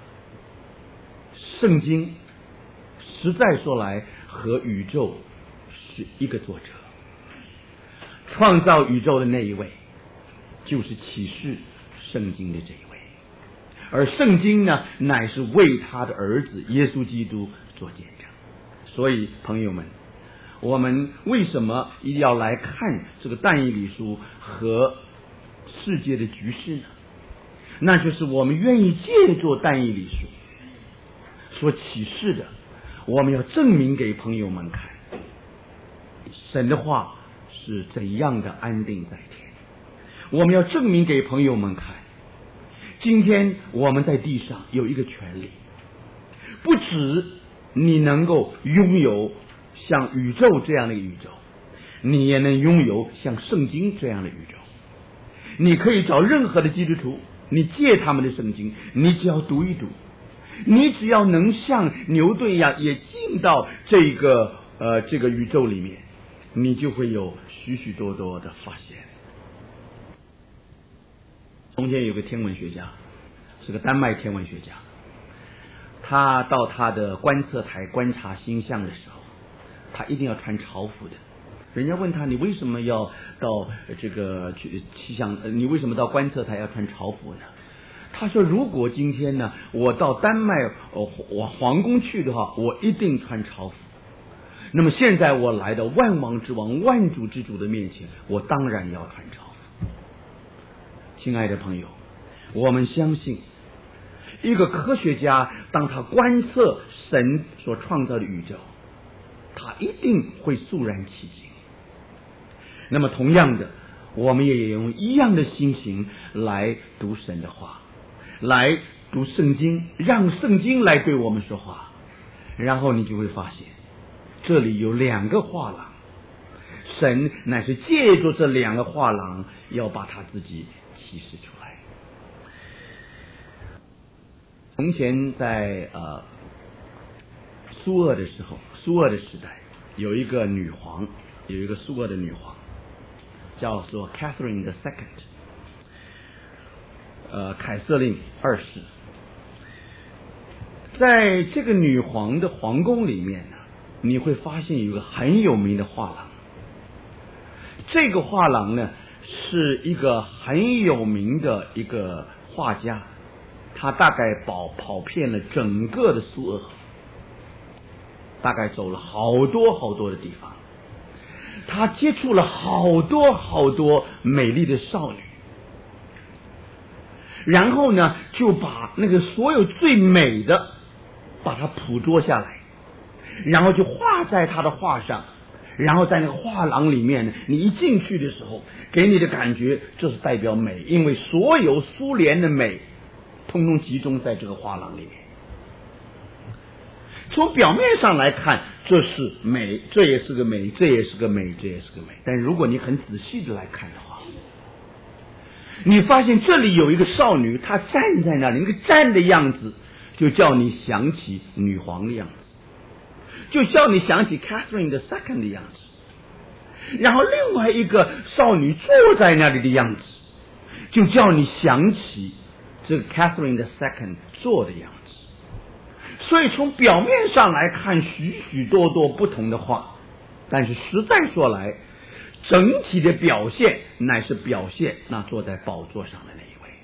圣经实在说来和宇宙是一个作者，创造宇宙的那一位就是启示圣经的这一位，而圣经呢，乃是为他的儿子耶稣基督做见证。所以朋友们，我们为什么一定要来看这个但以理书和世界的局势呢？那就是我们愿意借助但以理书所启示的，我们要证明给朋友们看，神的话是怎样的安定在天。我们要证明给朋友们看，今天我们在地上有一个权利，不止你能够拥有像宇宙这样的宇宙，你也能拥有像圣经这样的宇宙。你可以找任何的基督徒，你借他们的圣经，你只要读一读，你只要能像牛顿一样也进到这个呃这个宇宙里面，你就会有许许多多的发现。从前有个天文学家，是个丹麦天文学家，他到他的观测台观察星象的时候，他一定要穿朝服的。人家问他，你为什么要到这个去气象你为什么到观测台要穿朝服呢？他说，如果今天呢我到丹麦呃我皇宫去的话，我一定穿朝服。那么现在我来到万王之王万主之主的面前，我当然要穿朝服。亲爱的朋友，我们相信一个科学家当他观测神所创造的宇宙，他一定会肃然起敬。那么同样的，我们也用一样的心情来读神的话，来读圣经，让圣经来对我们说话。然后你就会发现这里有两个画廊，神乃是借助这两个画廊要把他自己启示出来。从前在呃苏俄的时候，苏俄的时代有一个女皇，有一个苏俄的女皇，叫做 Catherine the Second， 呃，凯瑟琳二世。在这个女皇的皇宫里面呢，你会发现有一个很有名的画廊。这个画廊呢，是一个很有名的一个画家，他大概跑跑遍了整个的苏俄，大概走了好多好多的地方，他接触了好多好多美丽的少女，然后呢，就把那个所有最美的把它捕捉下来，然后就画在他的画上，然后在那个画廊里面，你一进去的时候，给你的感觉这是代表美，因为所有苏联的美通通集中在这个画廊里面。从表面上来看，这是美，这也是个美，这也是个美，这也是个美。但如果你很仔细的来看的话，你发现这里有一个少女，她站在那里，那个站的样子就叫你想起女皇的样子，就叫你想起 Catherine the Second 的样子。然后另外一个少女坐在那里的样子，就叫你想起这个 Catherine the Second 坐的样子。所以从表面上来看，许许多多不同的画，但是实在说来，整体的表现乃是表现那坐在宝座上的那一位。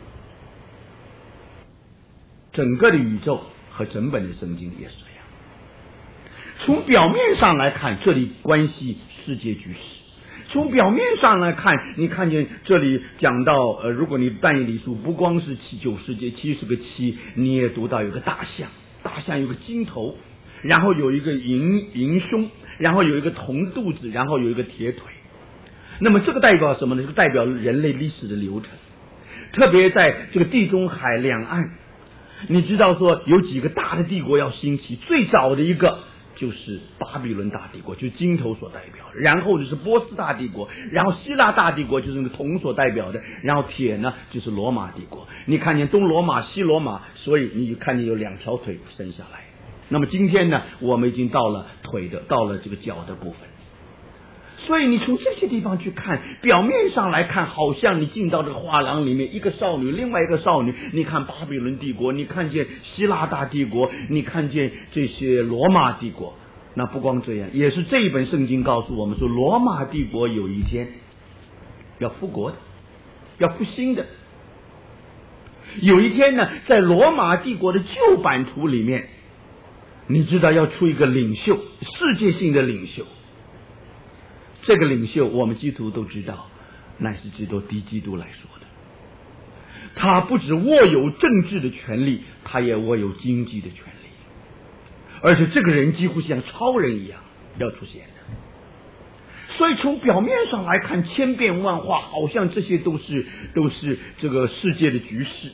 整个的宇宙和整本的圣经也是这样。从表面上来看，这里关系世界局势。从表面上来看，你看见这里讲到，呃，如果你但以理书不光是七九世界七十个七，你也读到有个大象，大象有个金头，然后有一个银银胸，然后有一个铜肚子，然后有一个铁腿。那么这个代表什么呢？这个代表人类历史的流程，特别在这个地中海两岸，你知道说有几个大的帝国要兴起，最早的一个就是巴比伦大帝国，就是金头所代表的，然后就是波斯大帝国，然后希腊大帝国就是那个铜所代表的，然后铁呢就是罗马帝国。你看见东罗马西罗马，所以你看见有两条腿伸下来。那么今天呢，我们已经到了腿的，到了这个脚的部分。所以你从这些地方去看，表面上来看，好像你进到这个画廊里面，一个少女，另外一个少女，你看巴比伦帝国，你看见希腊大帝国，你看见这些罗马帝国。那不光这样，也是这一本圣经告诉我们说，罗马帝国有一天要复国的，要复兴的。有一天呢，在罗马帝国的旧版图里面，你知道要出一个领袖，世界性的领袖。这个领袖我们基督徒都知道，乃是基督敌基督来说的。他不只握有政治的权利，他也握有经济的权利，而且这个人几乎像超人一样要出现的。所以从表面上来看，千变万化，好像这些都是都是这个世界的局势。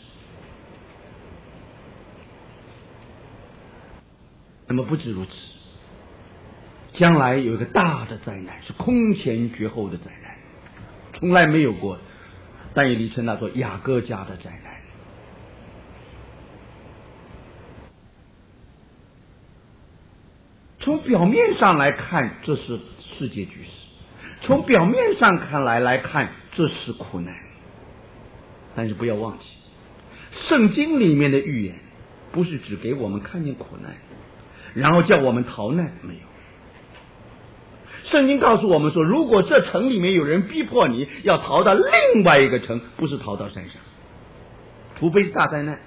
那么不止如此，将来有一个大的灾难，是空前绝后的灾难，从来没有过。但以理称它做雅各家的灾难。从表面上来看，这是世界局势；从表面上看来来看，这是苦难。但是不要忘记，圣经里面的预言不是只给我们看见苦难，然后叫我们逃难，没有。圣经告诉我们说，如果这城里面有人逼迫你要逃到另外一个城，不是逃到山上，除非是大灾难。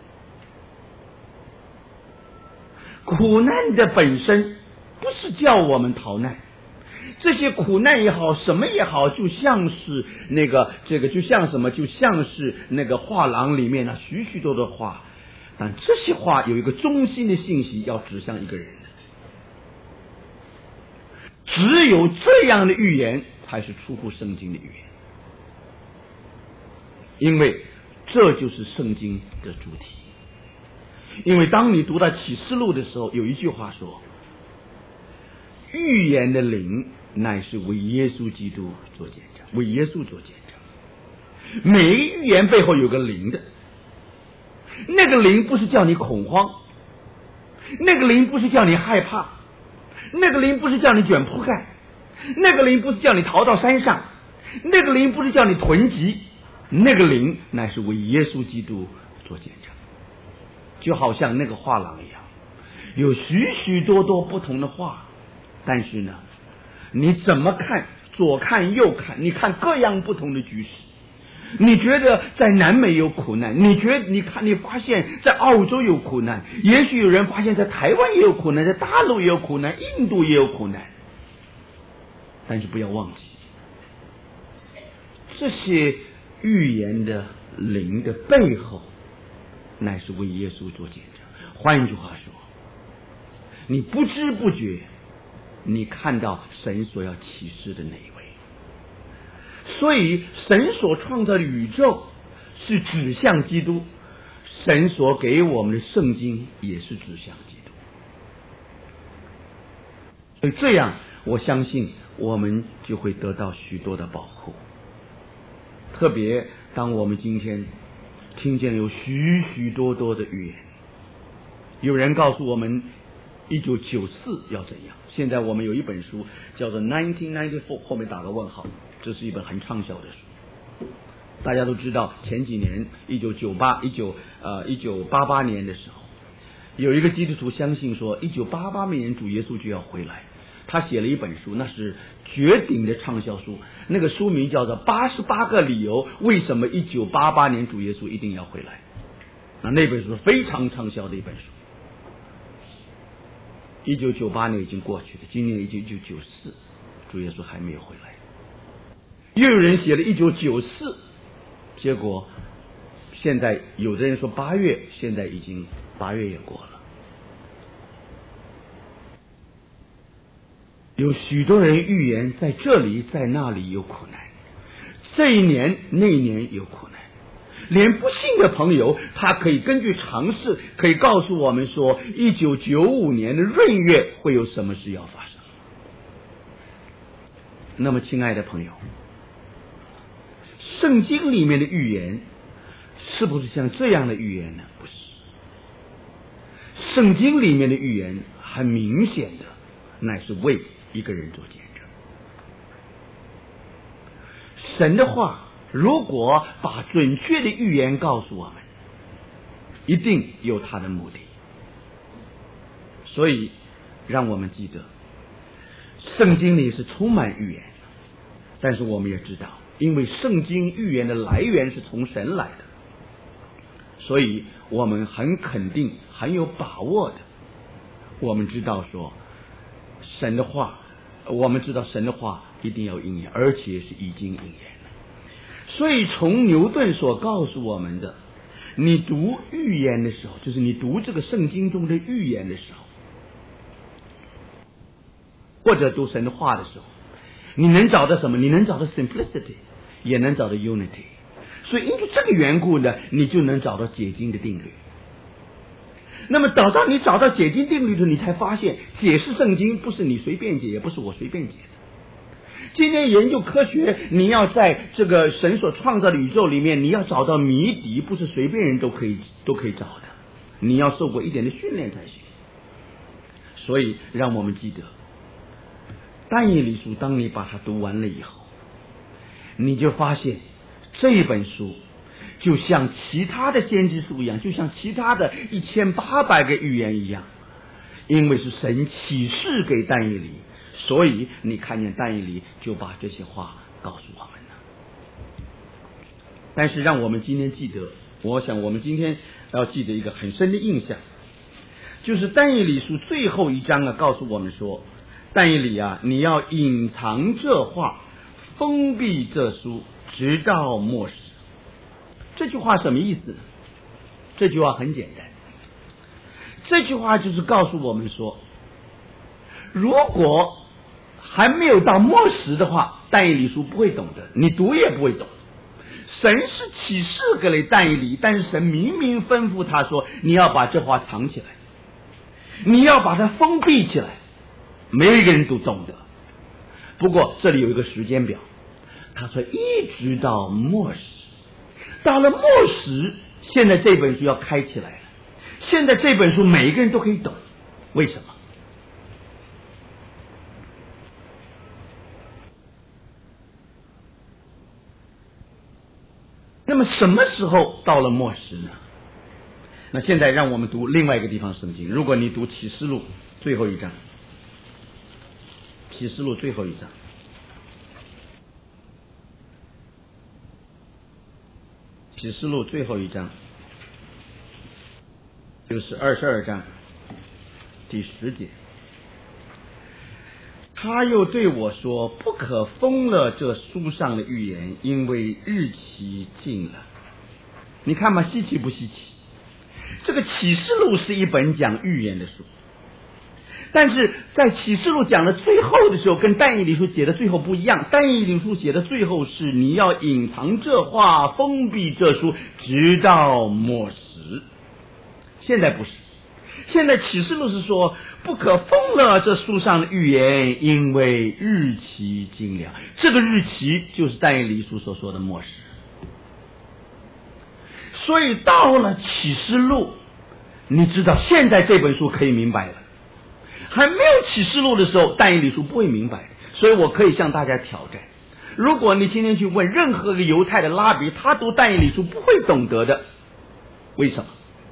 苦难的本身不是叫我们逃难，这些苦难也好，什么也好，就像是那个这个就像什么，就像是那个画廊里面呢许许多多的画，但这些画有一个中心的信息要指向一个人。只有这样的预言才是出乎圣经的预言，因为这就是圣经的主题。因为当你读到启示录的时候，有一句话说，预言的灵乃是为耶稣基督做见证，为耶稣做见证。每一个预言背后有个灵的，那个灵不是叫你恐慌， 那个灵不是叫你害怕，那个灵不是叫你卷铺盖，那个灵不是叫你逃到山上，那个灵不是叫你囤积，那个灵乃是为耶稣基督做见证。就好像那个画廊一样，有许许多多不同的画，但是呢，你怎么看，左看右看，你看各样不同的局势。你觉得在南美有苦难，你觉得你看你发现在澳洲有苦难，也许有人发现在台湾也有苦难，在大陆也有苦难，印度也有苦难。但是不要忘记，这些预言的灵的背后乃是为耶稣做见证。换一句话说，你不知不觉你看到神所要启示的那一位。所以神所创造的宇宙是指向基督，神所给我们的圣经也是指向基督。所以这样我相信我们就会得到许多的保护。特别当我们今天听见有许许多多的预言，有人告诉我们一九九四要怎样。现在我们有一本书叫做 nineteen ninety-four， 后面打个问号，这是一本很畅销的书。大家都知道前几年一九九八一九呃一九八八年的时候，有一个基督徒相信说一九八八年主耶稣就要回来，他写了一本书，那是绝顶的畅销书，那个书名叫做八十八个理由为什么一九八八年主耶稣一定要回来。那那本书非常畅销的一本书。一九九八年已经过去了，今年已经一九九四，主耶稣还没有回来。又有人写了一九九四，结果现在有的人说八月，现在已经八月也过了。有许多人预言在这里在那里有苦难，这一年那一年有苦难。连不信的朋友他可以根据常识可以告诉我们说一九九五年的闰月会有什么事要发生。那么亲爱的朋友，圣经里面的预言是不是像这样的预言呢？不是。圣经里面的预言很明显的乃是为一个人做见证。神的话如果把准确的预言告诉我们，一定有他的目的。所以让我们记得圣经里是充满预言，但是我们也知道因为圣经预言的来源是从神来的，所以我们很肯定很有把握的，我们知道说神的话，我们知道神的话一定要应验，而且是已经应验。所以从牛顿所告诉我们的，你读预言的时候，就是你读这个圣经中的预言的时候，或者读神的话的时候，你能找到什么？你能找到 simplicity， 也能找到 unity。 所以因为这个缘故呢，你就能找到解经的定律。那么等到你找到解经定律的时候，你才发现解释圣经不是你随便解，也不是我随便解的。今天研究科学，你要在这个神所创造的宇宙里面，你要找到谜底，不是随便人都可以都可以找的，你要受过一点的训练才行。所以让我们记得但以理书，当你把它读完了以后，你就发现这一本书就像其他的先知书一样，就像其他的一千八百个预言一样，因为是神启示给但以理，所以你看见但以理就把这些话告诉我们了。但是让我们今天记得，我想我们今天要记得一个很深的印象，就是但以理书最后一章啊，告诉我们说，但以理啊，你要隐藏这话，封闭这书，直到末世。这句话什么意思呢？这句话很简单，这句话就是告诉我们说，如果还没有到末时的话，但以理书不会懂的，你读也不会懂。神是启示给了但以理，但是神明明吩咐他说，你要把这话藏起来，你要把它封闭起来，没有一个人读懂的。不过这里有一个时间表，他说一直到末时，到了末时，现在这本书要开起来了，现在这本书每一个人都可以懂， 为什么？那么什么时候到了末时呢？那现在让我们读另外一个地方圣经。如果你读启示录最后一章，启示录最后一章，启示录最后一章就是二十二章第十节，他又对我说，不可封了这书上的预言，因为日期近了。你看嘛，稀奇不稀奇？这个启示录是一本讲预言的书，但是在启示录讲的最后的时候，跟但以理书写的最后不一样。但以理书写的最后是你要隐藏这话，封闭这书，直到末时。现在不是，现在启示录是说，不可封了这书上的预言，因为日期近了。这个日期就是但以理书所说的末时。所以到了启示录，你知道现在这本书可以明白了。还没有启示录的时候，但以理书不会明白的。所以我可以向大家挑战，如果你今天去问任何一个犹太的拉比，他读但以理书不会懂得的。为什么？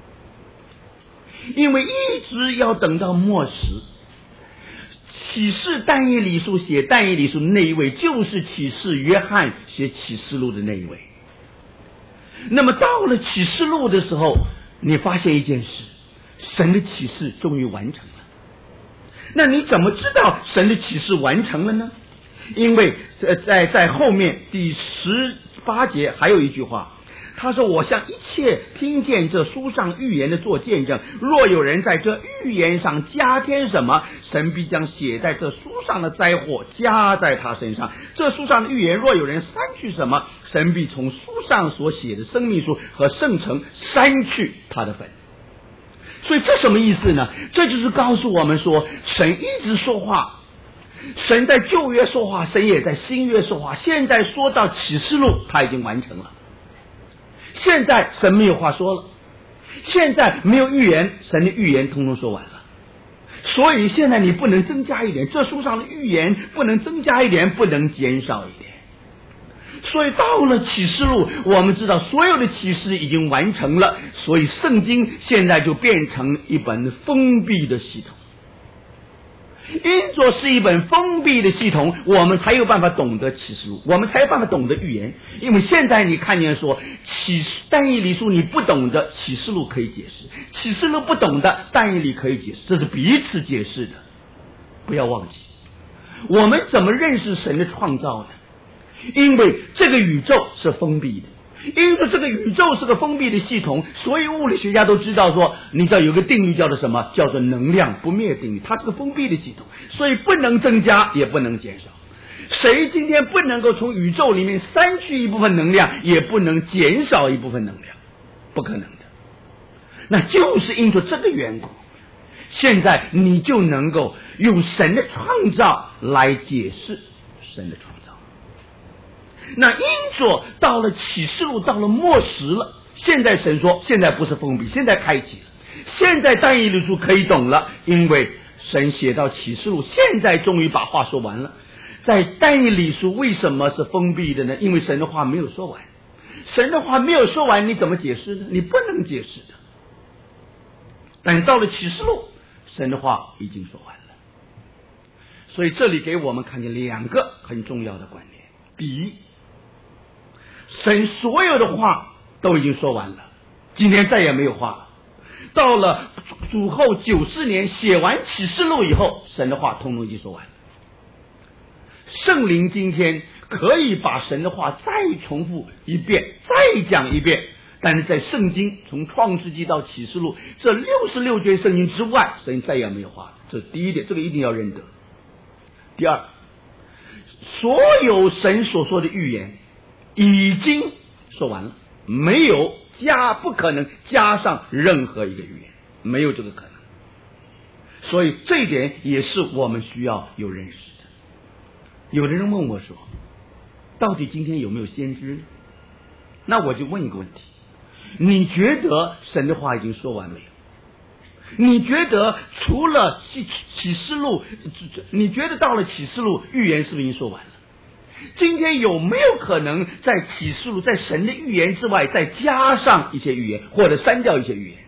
因为一直要等到末时。启示但以理书写但以理书的那一位，就是启示约翰写启示录的那一位。那么到了启示录的时候，你发现一件事，神的启示终于完成了。那你怎么知道神的启示完成了呢？因为在在后面第十八节还有一句话，他说，我向一切听见这书上预言的做见证，若有人在这预言上加添什么，神必将写在这书上的灾祸加在他身上。这书上的预言若有人删去什么，神必从书上所写的生命书和圣城删去他的坟。所以这什么意思呢？这就是告诉我们说，神一直说话，神在旧约说话，神也在新约说话。现在说到启示录，他已经完成了。现在神没有话说了，现在没有预言，神的预言通通说完了。所以现在你不能增加一点，这书上的预言不能增加一点，不能减少一点。所以到了启示录，我们知道所有的启示已经完成了，所以圣经现在就变成一本封闭的系统。因着是一本封闭的系统，我们才有办法懂得启示录，我们才有办法懂得预言。因为现在你看见说启但以理书你不懂的，启示录可以解释；启示录不懂的，但以理可以解释，这是彼此解释的。不要忘记，我们怎么认识神的创造呢？因为这个宇宙是封闭的，因为这个宇宙是个封闭的系统，所以物理学家都知道说，你知道有个定律叫做什么？叫做能量不灭定律。它是个封闭的系统，所以不能增加也不能减少。谁今天不能够从宇宙里面删去一部分能量，也不能减少一部分能量，不可能的。那就是因着这个缘故，现在你就能够用神的创造来解释神的创造。那因着到了启示录，到了末时了，现在神说现在不是封闭，现在开启了，现在但以理书可以懂了，因为神写到启示录，现在终于把话说完了。在但以理书为什么是封闭的呢？因为神的话没有说完，神的话没有说完，你怎么解释呢？你不能解释的。但是到了启示录，神的话已经说完了。所以这里给我们看见两个很重要的观念。第一，神所有的话都已经说完了，今天再也没有话了。到了主后九四年写完启示录以后，神的话通通已经说完了。圣灵今天可以把神的话再重复一遍，再讲一遍，但是在圣经从创世纪到启示录这六十六卷圣经之外，神再也没有话了。这是第一点，这个一定要认得。第二，所有神所说的预言已经说完了，没有加，不可能加上任何一个预言，没有这个可能。所以这一点也是我们需要有认识的。有的人问我说，到底今天有没有先知？那我就问一个问题，你觉得神的话已经说完没有？ 你觉得除了启启示录，你觉得到了启示录预言是不是已经说完了？今天有没有可能在启示录，在神的预言之外再加上一些预言，或者删掉一些预言？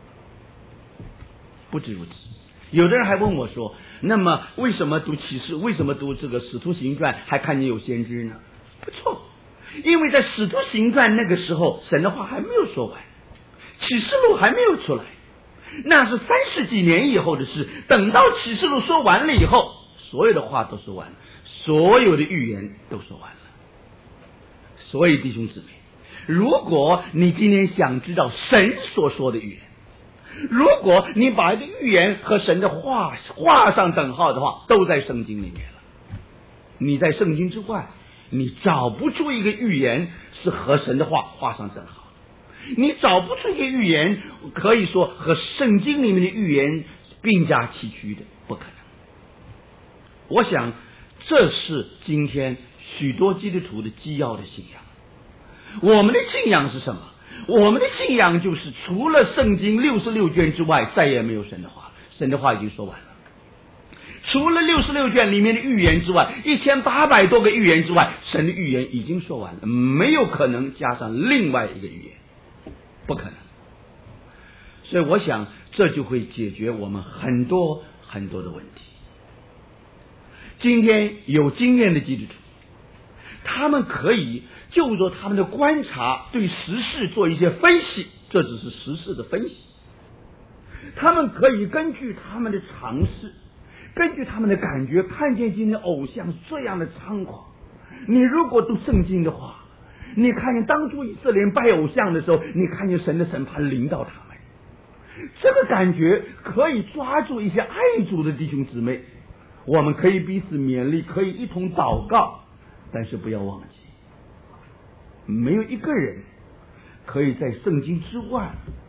不止如此。有的人还问我说，那么为什么读启示，为什么读这个使徒行传还看见有先知呢？不错，因为在使徒行传那个时候神的话还没有说完，启示录还没有出来，那是三十几年以后的事。等到启示录说完了以后，所有的话都说完了，所有的预言都说完了。所以弟兄姊妹，如果你今天想知道神所说的预言，如果你把这预言和神的话画上等号的话，都在圣经里面了。你在圣经之外，你找不出一个预言是和神的话画上等号的，你找不出一个预言可以说和圣经里面的预言并驾齐驱的，不可能。我想这是今天许多基督徒的基要的信仰。我们的信仰是什么？我们的信仰就是除了圣经六十六卷之外再也没有神的话，神的话已经说完了。除了六十六卷里面的预言之外，一千八百多个预言之外，神的预言已经说完了，没有可能加上另外一个预言，不可能。所以我想这就会解决我们很多很多的问题。今天有经验的基督徒，他们可以就着他们的观察对时事做一些分析，这只是时事的分析。他们可以根据他们的尝试，根据他们的感觉，看见今天偶像是这样的猖狂。你如果读圣经的话，你看见当初以色列人拜偶像的时候，你看见神的审判临到他们，这个感觉可以抓住一些爱主的弟兄姊妹，我们可以彼此勉励，可以一同祷告，但是不要忘记，没有一个人可以在圣经之外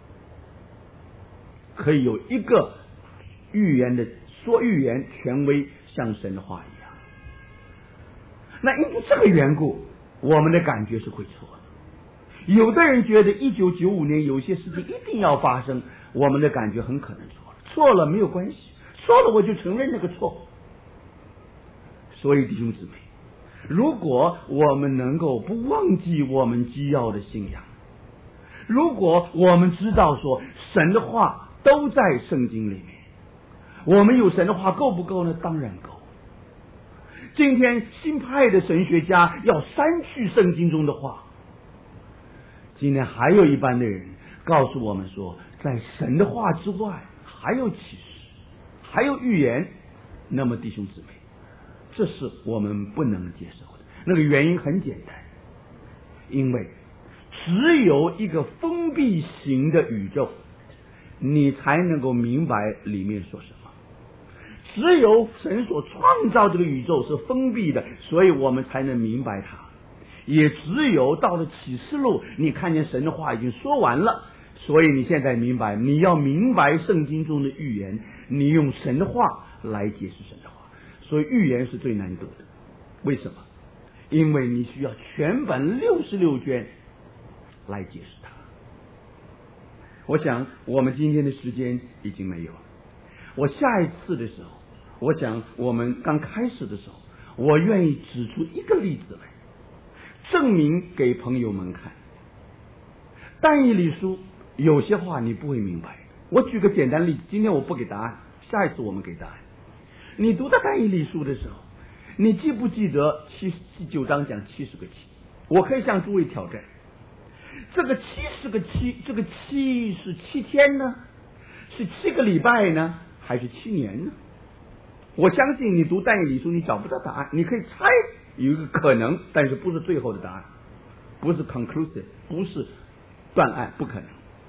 可以有一个预言的说预言权威像神的话一样。那因为这个缘故，我们的感觉是会错的。有的人觉得一九九五年有些事情一定要发生，我们的感觉很可能错了。错了没有关系，错了我就承认那个错。所以弟兄姊妹，如果我们能够不忘记我们基要的信仰，如果我们知道说神的话都在圣经里面，我们有神的话够不够呢？当然够。今天新派的神学家要删去圣经中的话，今天还有一般的人告诉我们说，在神的话之外还有启示，还有预言。那么弟兄姊妹，这是我们不能接受的。那个原因很简单，因为只有一个封闭型的宇宙，你才能够明白里面说什么。只有神所创造这个宇宙是封闭的，所以我们才能明白它。也只有到了启示录，你看见神的话已经说完了，所以你现在明白，你要明白圣经中的预言，你用神的话来解释神的话。所以预言是最难读的。为什么？因为你需要全本六十六卷来解释它。我想我们今天的时间已经没有了。我下一次的时候，我想我们刚开始的时候，我愿意指出一个例子来，证明给朋友们看。但以理书有些话你不会明白。我举个简单例子，今天我不给答案，下一次我们给答案。你读到但以理书的时候，你记不记得七第九章讲七十个七？我可以向诸位挑战，这个七十个七，这个七是七天呢，是七个礼拜呢，还是七年呢？我相信你读但以理书你找不到答案，你可以猜有一个可能，但是不是最后的答案，不是 conclusive， 不是断案，不可能。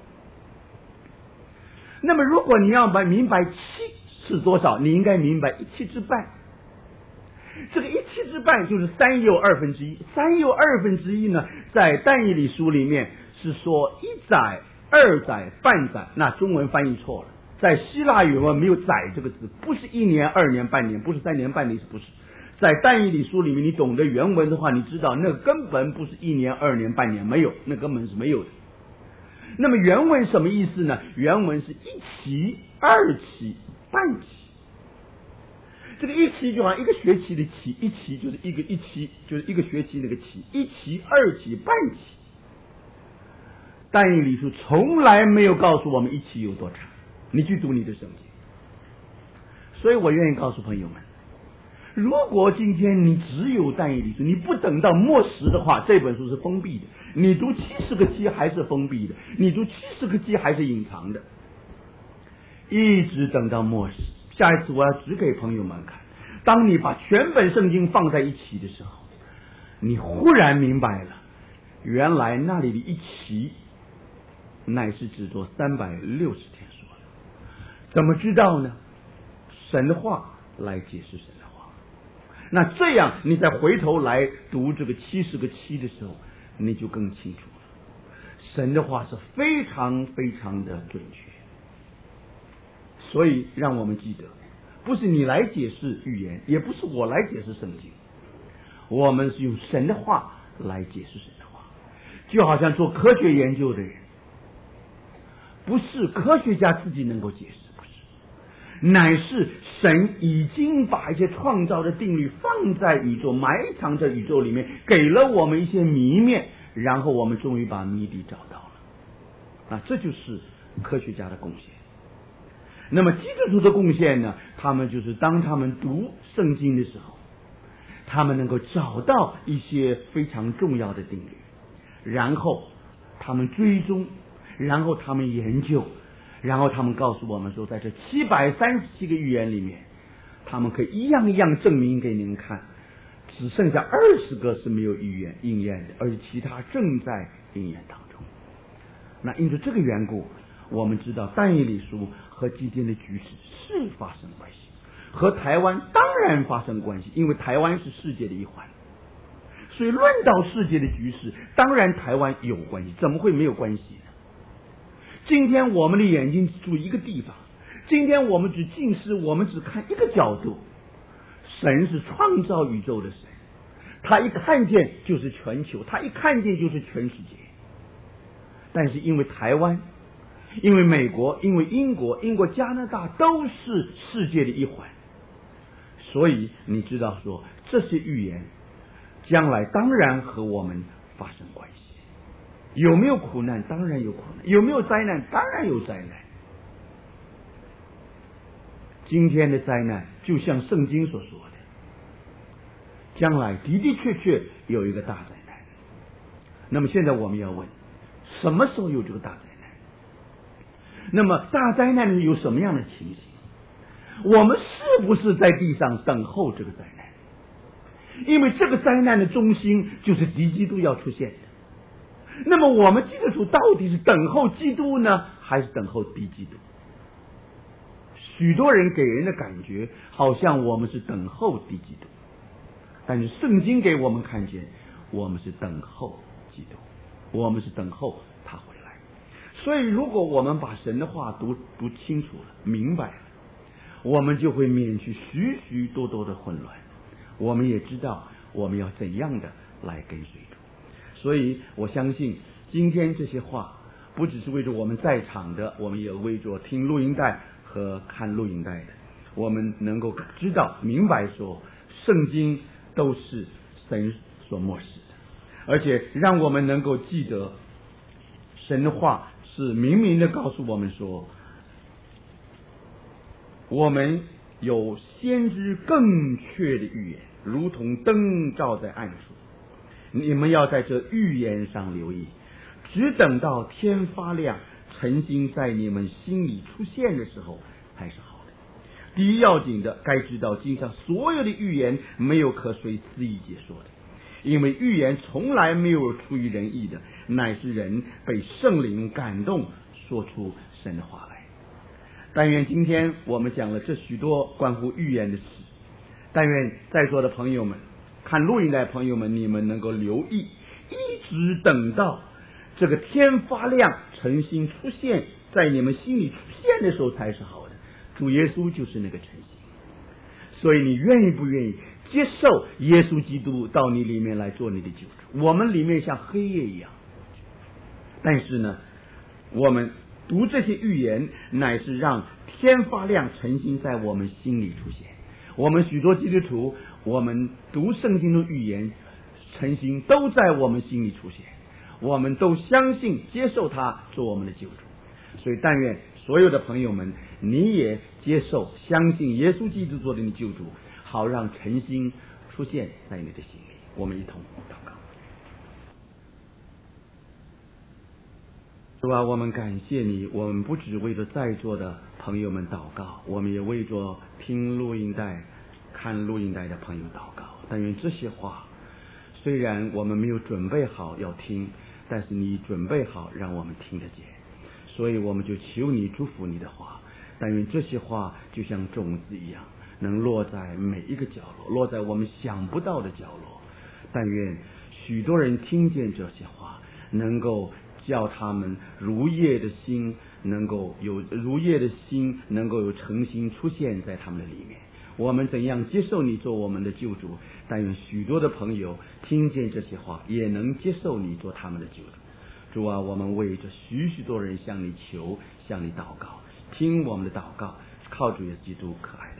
那么如果你要明白七是多少，你应该明白一七之半。这个一七之半就是三又二分之一，三又二分之一呢，在但以理书里面是说一载、二载、半载，那中文翻译错了，在希腊原文没有载这个字，不是一年、二年、半年，不是三年半的意思，不是。在但以理书里面，你懂得原文的话，你知道那根本不是一年、二年、半年，没有，那根本是没有的。 那么原文什么意思呢？原文是一期、二期、半期。这个一期就好像一个学期的期，一期就是一个一期，就是一个学期那个期，一期、二期、半期。但以理书从来没有告诉我们一期有多长，你去读你的圣经。所以我愿意告诉朋友们，如果今天你只有但以理书，你不等到末时的话，这本书是封闭的。你读七十个期还是封闭的，你读七十个期还是隐藏的，一直等到末时。下一次我要指给朋友们看，当你把全本圣经放在一起的时候，你忽然明白了，原来那里的一期乃是指作三百六十天说的。怎么知道呢？神的话来解释神的话。那这样你再回头来读这个七十个期的时候，你就更清楚了。神的话是非常非常的准确。所以让我们记得，不是你来解释预言，也不是我来解释圣经，我们是用神的话来解释神的话。就好像做科学研究的人，不是科学家自己能够解释，不是，乃是神已经把一些创造的定律放在宇宙，埋藏在宇宙里面，给了我们一些谜面，然后我们终于把谜底找到了。那这就是科学家的贡献。那么基督徒的贡献呢？他们就是当他们读圣经的时候，他们能够找到一些非常重要的定律，然后他们追踪，然后他们研究，然后他们告诉我们说，在这七百三十七个预言里面，他们可以一样一样证明给您看，只剩下二十个是没有预言应验的，而其他正在应验当中。那因着这个缘故，我们知道但以理书和今天的局势是发生关系，和台湾当然发生关系，因为台湾是世界的一环。所以论到世界的局势，当然台湾有关系，怎么会没有关系呢？今天我们的眼睛只注一个地方，今天我们只近视，我们只看一个角度。神是创造宇宙的神，他一看见就是全球，他一看见就是全世界。但是因为台湾，因为美国，因为英国，英国加拿大都是世界的一环，所以你知道说这些预言将来当然和我们发生关系。有没有苦难？当然有苦难。有没有灾难？当然有灾难。今天的灾难就像圣经所说的，将来的的确确有一个大灾难。那么现在我们要问，什么时候有这个大灾难？那么大灾难有什么样的情形？我们是不是在地上等候这个灾难？因为这个灾难的中心就是敌基督要出现的。那么我们基督徒到底是等候基督呢，还是等候敌基督？许多人给人的感觉好像我们是等候敌基督，但是圣经给我们看见，我们是等候基督，我们是等候他回来。所以如果我们把神的话读读清楚了，明白了，我们就会免去许许多多的混乱，我们也知道我们要怎样的来跟随主。所以我相信今天这些话不只是为着我们在场的，我们也为着听录音带和看录音带的，我们能够知道明白说圣经都是神所默示的，而且让我们能够记得神的话是明明的告诉我们说，我们有先知更确的预言，如同灯照在暗处，你们要在这预言上留意，只等到天发亮，晨星在你们心里出现的时候才是好的。第一要紧的，该知道经上所有的预言没有可随私意解说的，因为预言从来没有出于人意的，乃是人被圣灵感动说出神的话来。但愿今天我们讲了这许多关乎预言的事，但愿在座的朋友们，看录音带的朋友们，你们能够留意，一直等到这个天发亮，晨星出现在你们心里出现的时候才是好的。主耶稣就是那个晨星，所以你愿意不愿意接受耶稣基督到你里面来做你的救主？我们里面像黑夜一样，但是呢， 我们读这些预言，乃是让天发亮，诚心在我们心里出现。我们许多基督徒，我们读圣经的预言，诚心都在我们心里出现，我们都相信接受他做我们的救主。所以但愿所有的朋友们，你也接受相信耶稣基督做的你救主，好让诚心出现在你的心里。我们一同祷告。主啊，我们感谢你，我们不只为着在座的朋友们祷告，我们也为着听录音带看录音带的朋友祷告。但愿这些话虽然我们没有准备好要听，但是你准备好让我们听得见，所以我们就求你祝福你的话。但愿这些话就像种子一样，能落在每一个角落，落在我们想不到的角落。但愿许多人听见这些话，能够叫他们如叶的心能够有如叶的心能够有诚心出现在他们的里面。我们怎样接受你做我们的救主，但愿许多的朋友听见这些话，也能接受你做他们的救主。主啊，我们为着许许多人向你求，向你祷告，听我们的祷告，靠主耶稣基督可爱。